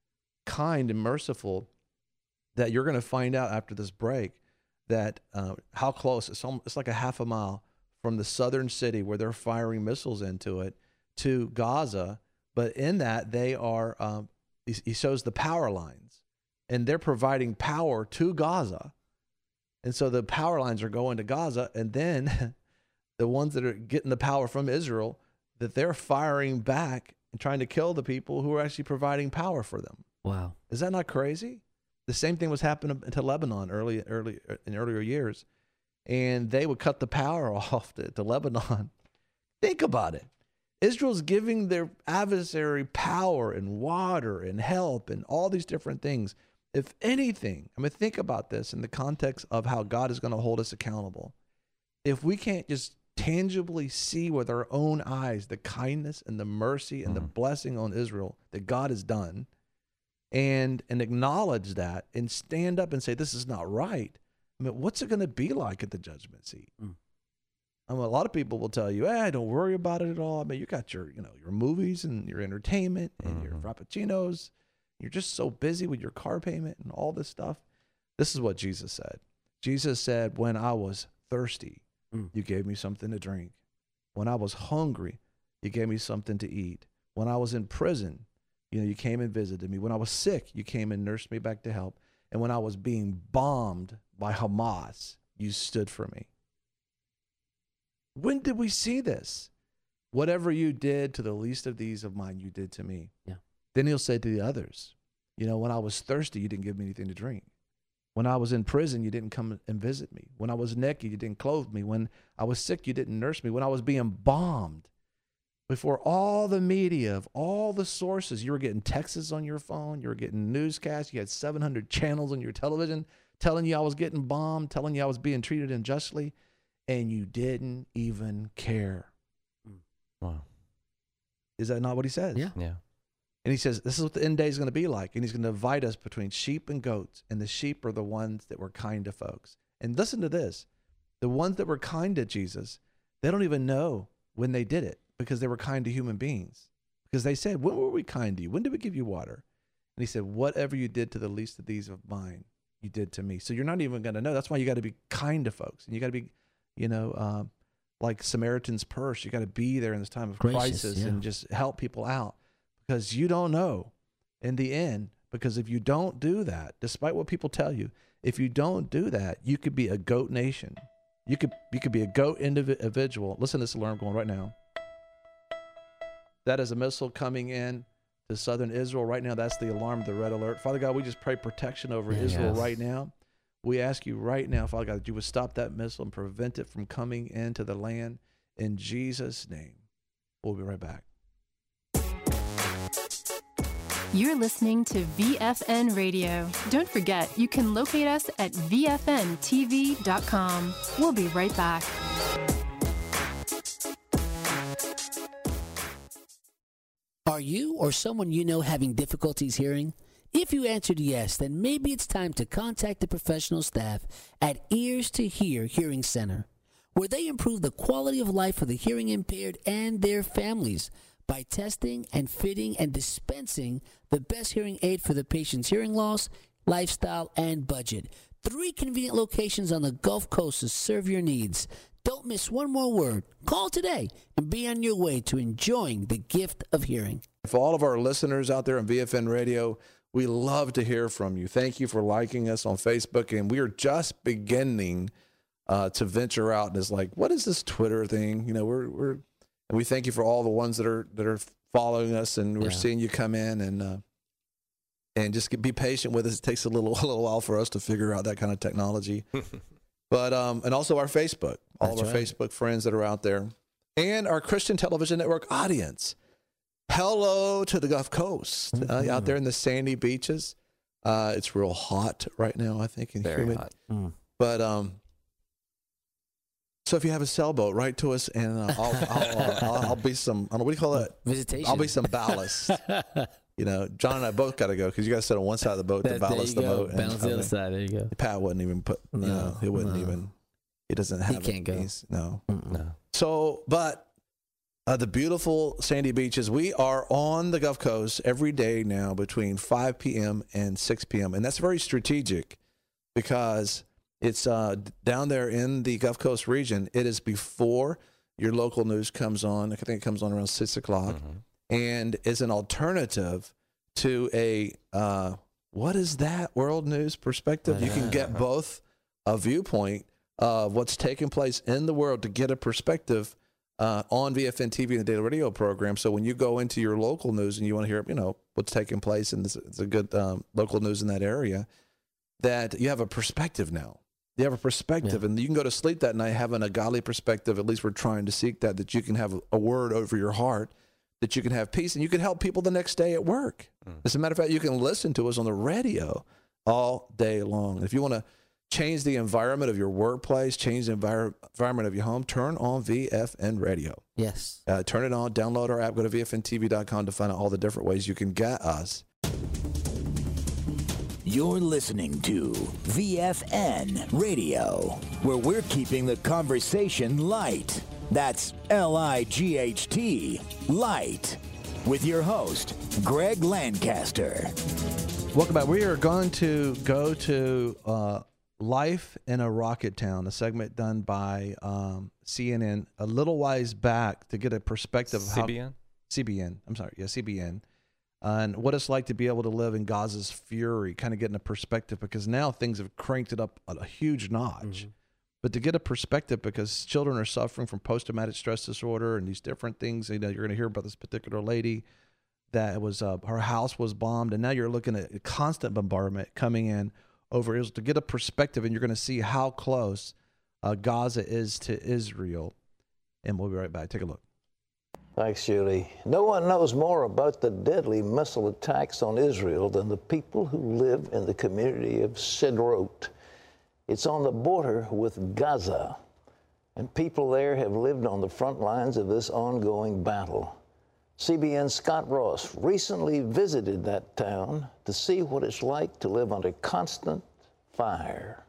kind and merciful that you're going to find out after this break that uh, how close, it's, almost, it's like a half a mile from the southern city where they're firing missiles into it to Gaza. But in that, they are, um, he, he shows the power lines, and they're providing power to Gaza. And so the power lines are going to Gaza, and then the ones that are getting the power from Israel, that they're firing back and trying to kill the people who are actually providing power for them. Wow. Is that not crazy? The same thing was happening to Lebanon early, early in earlier years, and they would cut the power off to, to Lebanon. Think about it. Israel's giving their adversary power and water and help and all these different things. If anything, I mean, think about this in the context of how God is going to hold us accountable. If we can't just tangibly see with our own eyes the kindness and the mercy and mm. the blessing on Israel that God has done, and and acknowledge that and stand up and say, this is not right, I mean, what's it going to be like at the judgment seat? Mm. I mean, a lot of people will tell you, hey, don't worry about it at all. I mean, you got your, you know, your movies and your entertainment and mm-hmm. your frappuccinos. You're just so busy with your car payment and all this stuff. This is what Jesus said. Jesus said, when I was thirsty, mm. you gave me something to drink. When I was hungry, you gave me something to eat. When I was in prison, you know, you came and visited me. When I was sick, you came and nursed me back to health. And when I was being bombed by Hamas, you stood for me. When did we see this? Whatever you did to the least of these of mine, you did to me. Yeah. Then he'll say to the others, you know, when I was thirsty, you didn't give me anything to drink. When I was in prison, you didn't come and visit me. When I was naked, you didn't clothe me. When I was sick, you didn't nurse me. When I was being bombed, before all the media of all the sources, you were getting texts on your phone, you were getting newscasts, you had seven hundred channels on your television telling you I was getting bombed, telling you I was being treated unjustly, and you didn't even care. Wow. Is that not what he says? Yeah. Yeah. And he says, this is what the end day is going to be like. And he's going to divide us between sheep and goats. And the sheep are the ones that were kind to folks. And listen to this. The ones that were kind to Jesus, they don't even know when they did it because they were kind to human beings. Because they said, when were we kind to you? When did we give you water? And he said, whatever you did to the least of these of mine, you did to me. So you're not even going to know. That's why you got to be kind to folks. And you got to be, you know, uh, like Samaritan's Purse. You got to be there in this time of Gracious, crisis yeah. and just help people out. Because you don't know in the end, because if you don't do that, despite what people tell you, if you don't do that, you could be a goat nation. You could you could be a goat individual. Listen to this alarm going right now. That is a missile coming in to southern Israel right now. That's the alarm, the red alert. Father God, we just pray protection over Yes. Israel right now. We ask you right now, Father God, that you would stop that missile and prevent it from coming into the land in Jesus' name. We'll be right back. You're listening to V F N Radio. Don't forget, you can locate us at V F N T V dot com. We'll be right back. Are you or someone you know having difficulties hearing? If you answered yes, then maybe it's time to contact the professional staff at Ears to Hear Hearing Center, where they improve the quality of life for the hearing impaired and their families by testing and fitting and dispensing the best hearing aid for the patient's hearing loss, lifestyle, and budget. Three convenient locations on the Gulf Coast to serve your needs. Don't miss one more word. Call today and be on your way to enjoying the gift of hearing. For all of our listeners out there on V F N Radio, we love to hear from you. Thank you for liking us on Facebook. And we are just beginning uh, to venture out. And it's like, what is this Twitter thing? You know, we're, we're, and we thank you for all the ones that are, that are following us, and we're yeah. seeing you come in and, uh, and just get, be patient with us. It takes a little, a little while for us to figure out that kind of technology. But, um, and also our Facebook, all That's of our right. Facebook friends that are out there, and our Christian Television Network audience. Hello to the Gulf Coast, mm-hmm. uh, out there in the sandy beaches. Uh, it's real hot right now, I think, and Very humid. hot. Mm. But, um, so if you have a sailboat, write to us, and uh, I'll, I'll, I'll, I'll be some, I don't know, what do you call that? Visitation. I'll be some ballast. You know, John and I both got to go because you guys sit on one side of the boat to ballast the boat. Balance and, the I other mean, side. There you go. Pat wouldn't even put, you no, know, he wouldn't no. even, he doesn't have He can't go. He's, no. Mm-mm. No. So, but Uh, the beautiful sandy beaches. We are on the Gulf Coast every day now between five p.m. and six p.m. And that's very strategic because it's uh, down there in the Gulf Coast region. It is before your local news comes on. I think it comes on around six o'clock. Mm-hmm. And it's an alternative to a, uh, what is that, world news perspective? You can get both a viewpoint of what's taking place in the world to get a perspective Uh, on V F N T V and the daily radio program. So when you go into your local news and you want to hear, you know, what's taking place, and it's a good um, local news in that area, that you have a perspective now. You have a perspective, yeah. and you can go to sleep that night having a godly perspective. At least we're trying to seek that, that you can have a word over your heart, that you can have peace, and you can help people the next day at work. Mm. As a matter of fact, you can listen to us on the radio all day long. If you want to change the environment of your workplace, change the envir- environment of your home, turn on V F N Radio. Yes. Uh, turn it on, download our app, go to V F N T V dot com to find out all the different ways you can get us. You're listening to V F N Radio, where we're keeping the conversation light. That's L I G H T, light. With your host, Greg Lancaster. Welcome back. We are going to go to uh, Life in a Rocket Town, a segment done by um, C N N a little while back to get a perspective of C B N? how C B N. I'm sorry, yeah, C B N, uh, and what it's like to be able to live in Gaza's fury. Kind of getting a perspective because now things have cranked it up a, a huge notch. Mm-hmm. But to get a perspective because children are suffering from post-traumatic stress disorder and these different things. You know, you're going to hear about this particular lady that was uh, her house was bombed, and now you're looking at a constant bombardment coming in over Israel. To get a perspective, and you're going to see how close uh, Gaza is to Israel. And we'll be right back. Take a look. Thanks, Julie. No one knows more about the deadly missile attacks on Israel than the people who live in the community of Sderot. It's on the border with Gaza, and people there have lived on the front lines of this ongoing battle. C B N's Scott Ross recently visited that town to see what it's like to live under constant fire.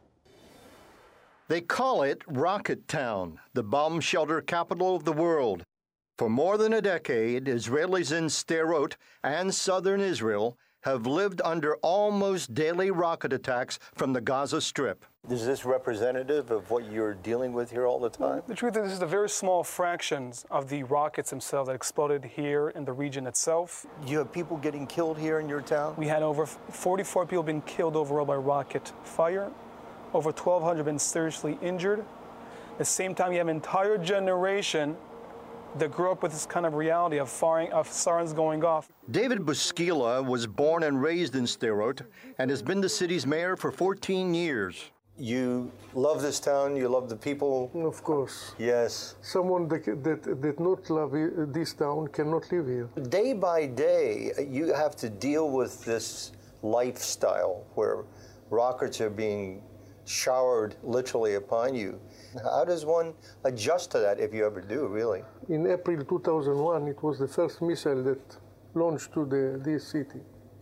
They call it Rocket Town, the bomb shelter capital of the world. For more than a decade, Israelis in Sderot and southern Israel have lived under almost daily rocket attacks from the Gaza Strip. Is this representative of what you're dealing with here all the time? The truth is, this is a very small fractions of the rockets themselves that exploded here in the region itself. You have people getting killed here in your town? We had over forty-four people being killed overall by rocket fire. Over twelve hundred been seriously injured. At the same time, you have an entire generation that grew up with this kind of reality of, firing, of sirens going off. David Buskila was born and raised in Sderot and has been the city's mayor for fourteen years. You love this town, you love the people? Of course. Yes. Someone that, that did not love this town cannot live here. Day by day, you have to deal with this lifestyle where rockets are being showered literally upon you. How does one adjust to that, if you ever do, really? In April two thousand one, it was the first missile that launched to the, this city.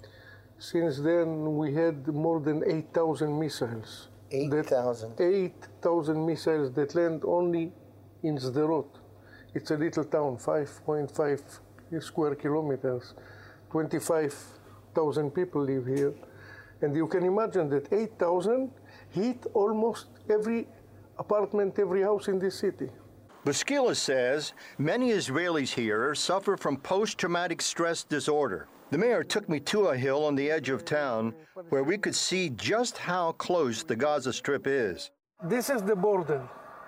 Since then, we had more than eight thousand missiles. eight thousand? eight thousand missiles that land only in Sderot. It's a little town, five point five square kilometers. twenty-five thousand people live here. And you can imagine that eight thousand hit almost every apartment, every house in this city. Buskila says many Israelis here suffer from post-traumatic stress disorder. The mayor took me to a hill on the edge of town where we could see just how close the Gaza Strip is. This is the border.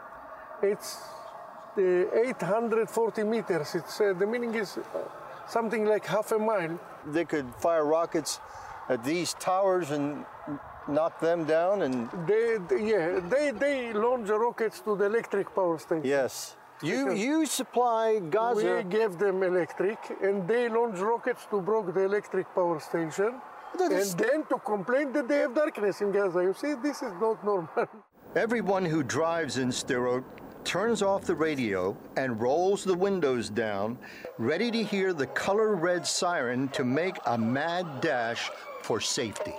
It's uh, eight hundred forty meters. It's, uh, the meaning is uh, something like half a mile. They could fire rockets at these towers and knock them down, and they, they yeah they they launch rockets to the electric power station. Yes, you because you supply Gaza. We gave them electric, and they launch rockets to block the electric power station, and then to complain that they have darkness in Gaza. You see, this is not normal. Everyone who drives in Sderot turns off the radio and rolls the windows down, ready to hear the color red siren to make a mad dash for safety.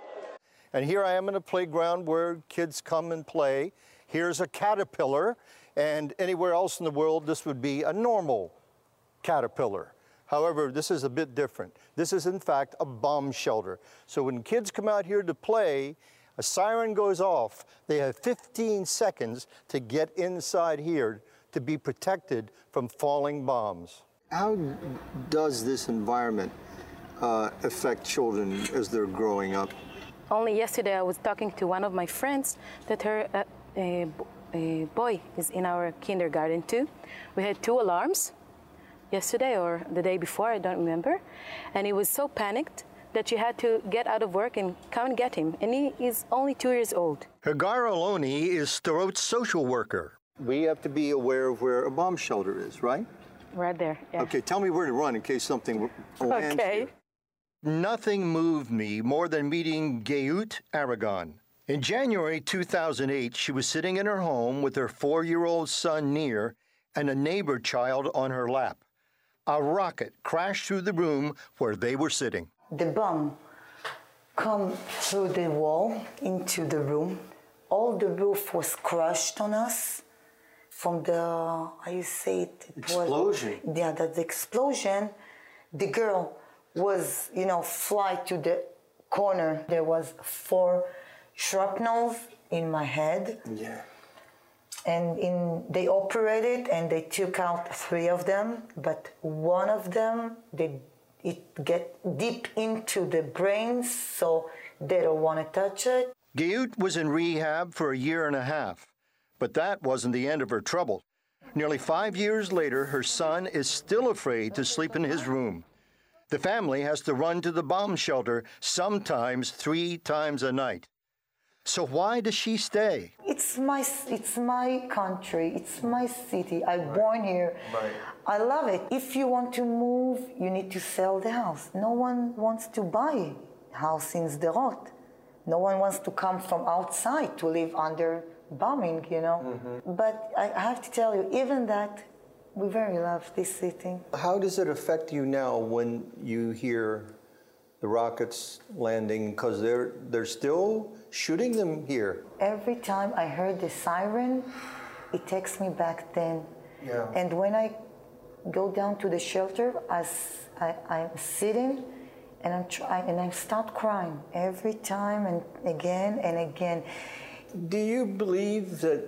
And here I am in a playground where kids come and play. Here's a caterpillar. And anywhere else in the world, this would be a normal caterpillar. However, this is a bit different. This is, in fact, a bomb shelter. So when kids come out here to play, a siren goes off. They have fifteen seconds to get inside here to be protected from falling bombs. How does this environment uh, affect children as they're growing up? Only yesterday I was talking to one of my friends that her uh, a, a boy is in our kindergarten too. We had two alarms yesterday or the day before, I don't remember, and he was so panicked that she had to get out of work and come and get him, and he is only two years old. Hagar Aloni is Sderot's social worker. We have to be aware of where a bomb shelter is, right? Right there, yeah. Okay, tell me where to run in case something lands Okay. here. Nothing moved me more than meeting Geut Aragon. In January two thousand eight, she was sitting in her home with her four-year-old son Nir and a neighbor child on her lap. A rocket crashed through the room where they were sitting. The bomb come through the wall into the room. All the roof was crushed on us from the, how you say it? it Explosion. Was, yeah, that the explosion. The girl was, you know, fly to the corner. There was four shrapnels in my head. Yeah. And in, they operated and they took out three of them, but one of them, they, it get deep into the brain, so they don't want to touch it. Geut was in rehab for a year and a half, but that wasn't the end of her trouble. Nearly five years later, her son is still afraid to sleep in his room. The family has to run to the bomb shelter sometimes three times a night. So why does she stay? It's my, it's my country, it's my city. I was born here. Right. I love it. If you want to move, you need to sell the house. No one wants to buy a house in Sderot. No one wants to come from outside to live under bombing, you know. Mm-hmm. But I have to tell you, even that, we very love this city. How does it affect you now when you hear the rockets landing? Because they're, they're still shooting them here. Every time I heard the siren, it takes me back then. Yeah. And when I go down to the shelter, I, I, I'm sitting and, I'm try, and I start crying every time and again and again. Do you believe that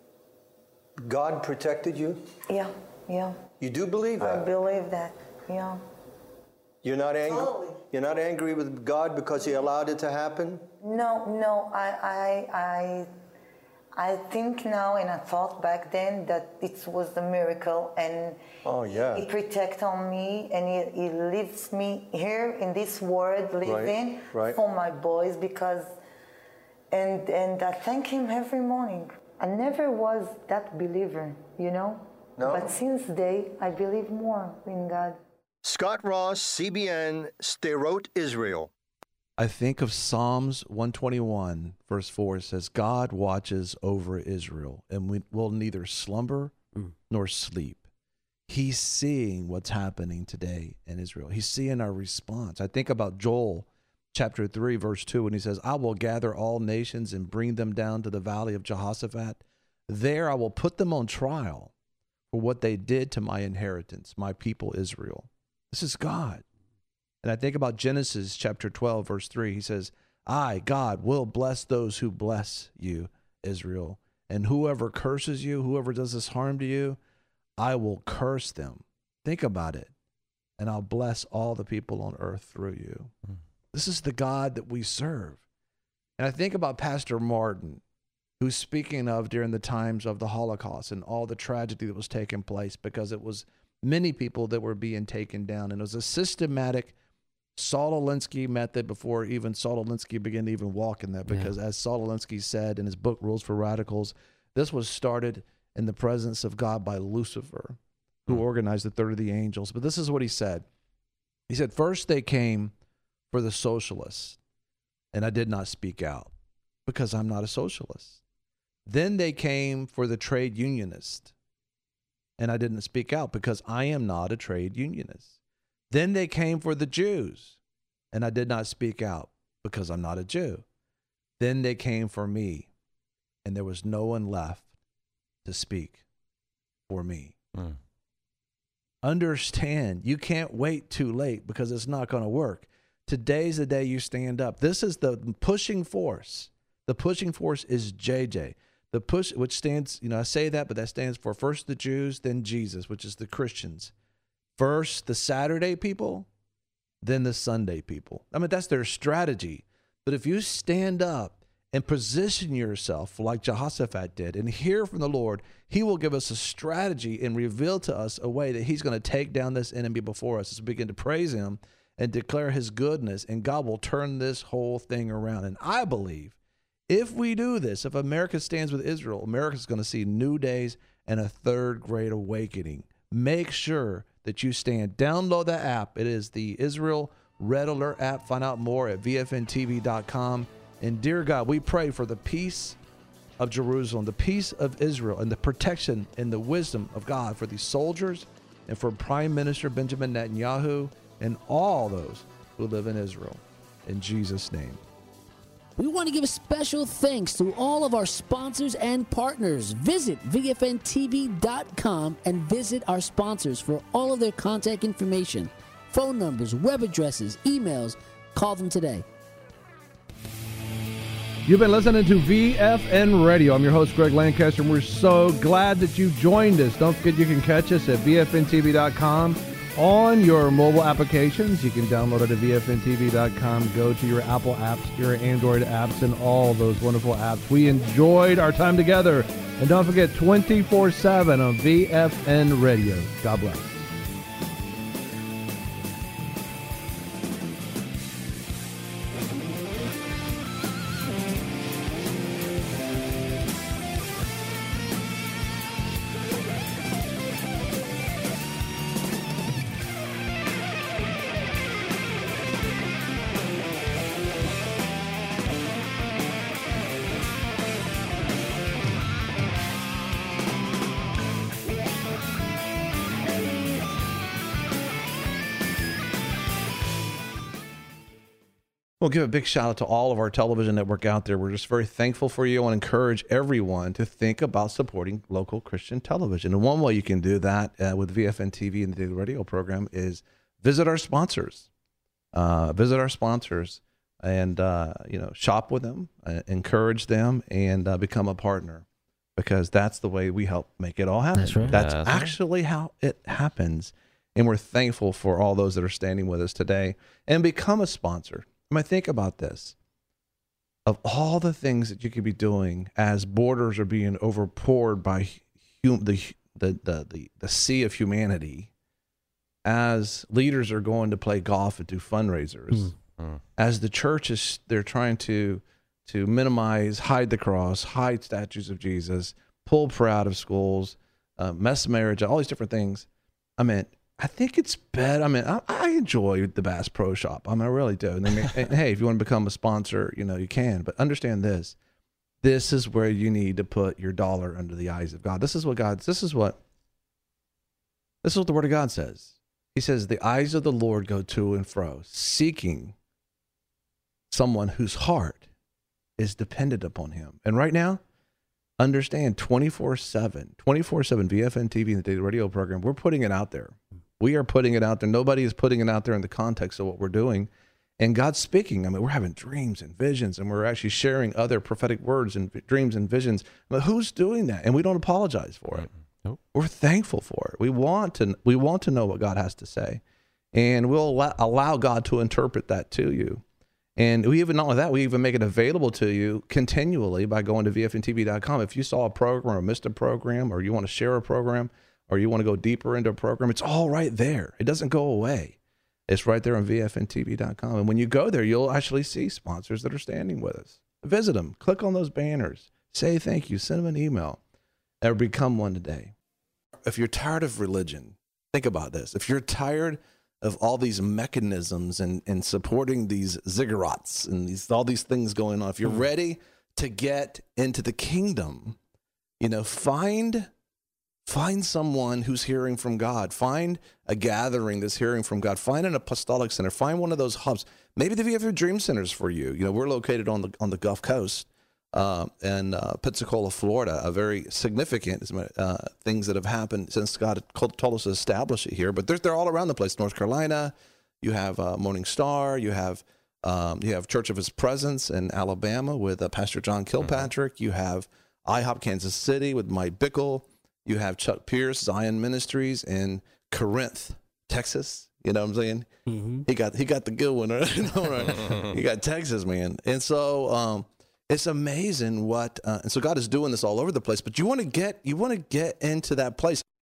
God protected you? Yeah, yeah. You do believe that? I believe that, yeah. You're not angry? You're not angry with God because He allowed it to happen? No, no. I, I, I, I think now, and I thought back then that it was a miracle, and oh yeah, He protects on me, and He, he leaves me here in this world, living right, right. for my boys, because, and and I thank Him every morning. I never was that believer, you know. No. But since day, I believe more in God. Scott Ross, C B N, Sderot, Israel. I think of Psalms one twenty-one, verse four. It says, God watches over Israel and we will neither slumber mm. nor sleep. He's seeing what's happening today in Israel. He's seeing our response. I think about Joel chapter three, verse two, when he says, I will gather all nations and bring them down to the valley of Jehoshaphat. There I will put them on trial for what they did to my inheritance, my people Israel. This is God. And I think about Genesis chapter twelve, verse three. He says, I, God, will bless those who bless you, Israel. And whoever curses you, whoever does this harm to you, I will curse them. Think about it. And I'll bless all the people on earth through you. Mm. This is the God that we serve. And I think about Pastor Martin, who's speaking of during the times of the Holocaust and all the tragedy that was taking place, because it was many people that were being taken down. And it was a systematic Saul Alinsky method before even Saul Alinsky began to even walk in that, because yeah. as Saul Alinsky said in his book, Rules for Radicals, this was started in the presence of God by Lucifer, who mm. organized the third of the angels. But this is what he said. He said, first they came for the socialists, and I did not speak out because I'm not a socialist. Then they came for the trade unionist, and I didn't speak out because I am not a trade unionist. Then they came for the Jews, and I did not speak out because I'm not a Jew. Then they came for me, and there was no one left to speak for me. Mm. Understand, you can't wait too late because it's not going to work. Today's the day you stand up. This is the pushing force. The pushing force is J J. The push, which stands, you know, I say that, but that stands for first the Jews, then Jesus, which is the Christians. First the Saturday people, then the Sunday people. I mean, that's their strategy. But if you stand up and position yourself like Jehoshaphat did and hear from the Lord, he will give us a strategy and reveal to us a way that he's going to take down this enemy before us as we begin to praise him and declare his goodness, and God will turn this whole thing around. And I believe if we do this, if America stands with Israel, America's going to see new days and a third great awakening. Make sure that you stand. Download the app. It is the Israel Red Alert app. Find out more at V F N T V dot com. And dear God, we pray for the peace of Jerusalem, the peace of Israel, and the protection and the wisdom of God for these soldiers and for Prime Minister Benjamin Netanyahu and all those who live in Israel. In Jesus' name. We want to give a special thanks to all of our sponsors and partners. Visit V F N T V dot com and visit our sponsors for all of their contact information, phone numbers, web addresses, emails. Call them today. You've been listening to V F N Radio. I'm your host, Greg Lancaster, and we're so glad that you joined us. Don't forget you can catch us at V F N T V dot com on your mobile applications. You can download it at V F N T V dot com. Go to your Apple apps, your Android apps, and all those wonderful apps. We enjoyed our time together. And don't forget, twenty-four seven on V F N Radio. God bless. We'll give a big shout out to all of our television network out there. We're just very thankful for you and encourage everyone to think about supporting local Christian television. And one way you can do that uh, with V F N T V and the Daily Radio program is visit our sponsors. Uh, visit our sponsors and, uh, you know, shop with them, uh, encourage them, and uh, become a partner, because that's the way we help make it all happen. That's right. That's That's actually how it happens. And we're thankful for all those that are standing with us today. And become a sponsor. I mean, think about this. Of all the things that you could be doing as borders are being overpoured by hum, the, the, the, the, the sea of humanity, as leaders are going to play golf and do fundraisers, mm-hmm. as the church is, they're trying to, to minimize, hide the cross, hide statues of Jesus, pull prayer out of schools, uh, mess marriage, all these different things. I mean, I think it's better. I mean, I, I enjoy the Bass Pro Shop. I mean, I really do. And, they make, and hey, if you want to become a sponsor, you know, you can. But understand this: this is where you need to put your dollar under the eyes of God. This is what God. This is what. This is what the Word of God says. He says, "The eyes of the Lord go to and fro, seeking someone whose heart is dependent upon Him." And right now, understand, twenty-four seven, twenty-four seven, V F N T V and the Daily Radio program. We're putting it out there. We are putting it out there. Nobody is putting it out there in the context of what we're doing. And God's speaking. I mean, we're having dreams and visions, and we're actually sharing other prophetic words and v- dreams and visions. But who's doing that? And we don't apologize for it. Nope. We're thankful for it. We want to. We want to know what God has to say, and we'll allow, allow God to interpret that to you. And we even, not only that, we even make it available to you continually by going to V F N T V dot com. If you saw a program or missed a program, or you want to share a program, or you want to go deeper into a program, it's all right there. It doesn't go away. It's right there on V F N T V dot com. And when you go there, you'll actually see sponsors that are standing with us. Visit them. Click on those banners. Say thank you. Send them an email. Or become one today. If you're tired of religion, think about this. If you're tired of all these mechanisms and, and supporting these ziggurats and these all these things going on, if you're ready to get into the kingdom, you know, find find someone who's hearing from God. Find a gathering that's hearing from God. Find an apostolic center. Find one of those hubs. Maybe the V F N Dream Centers for you. You know, we're located on the on the Gulf Coast. um, in uh, Pensacola, Florida, a very significant uh, things that have happened since God told us to establish it here. But they're, they're all around the place. North Carolina, you have uh, Morning Star, you have um, you have Church of His Presence in Alabama with uh, Pastor John Kilpatrick. Mm-hmm. You have I HOP Kansas City with Mike Bickle. You have Chuck Pierce, Zion Ministries in Corinth, Texas. You know what I'm saying? Mm-hmm. He got he got the good one, right? You know, right? He got Texas, man. And so um, it's amazing what. Uh, and so God is doing this all over the place. But you want to get you want to get into that place.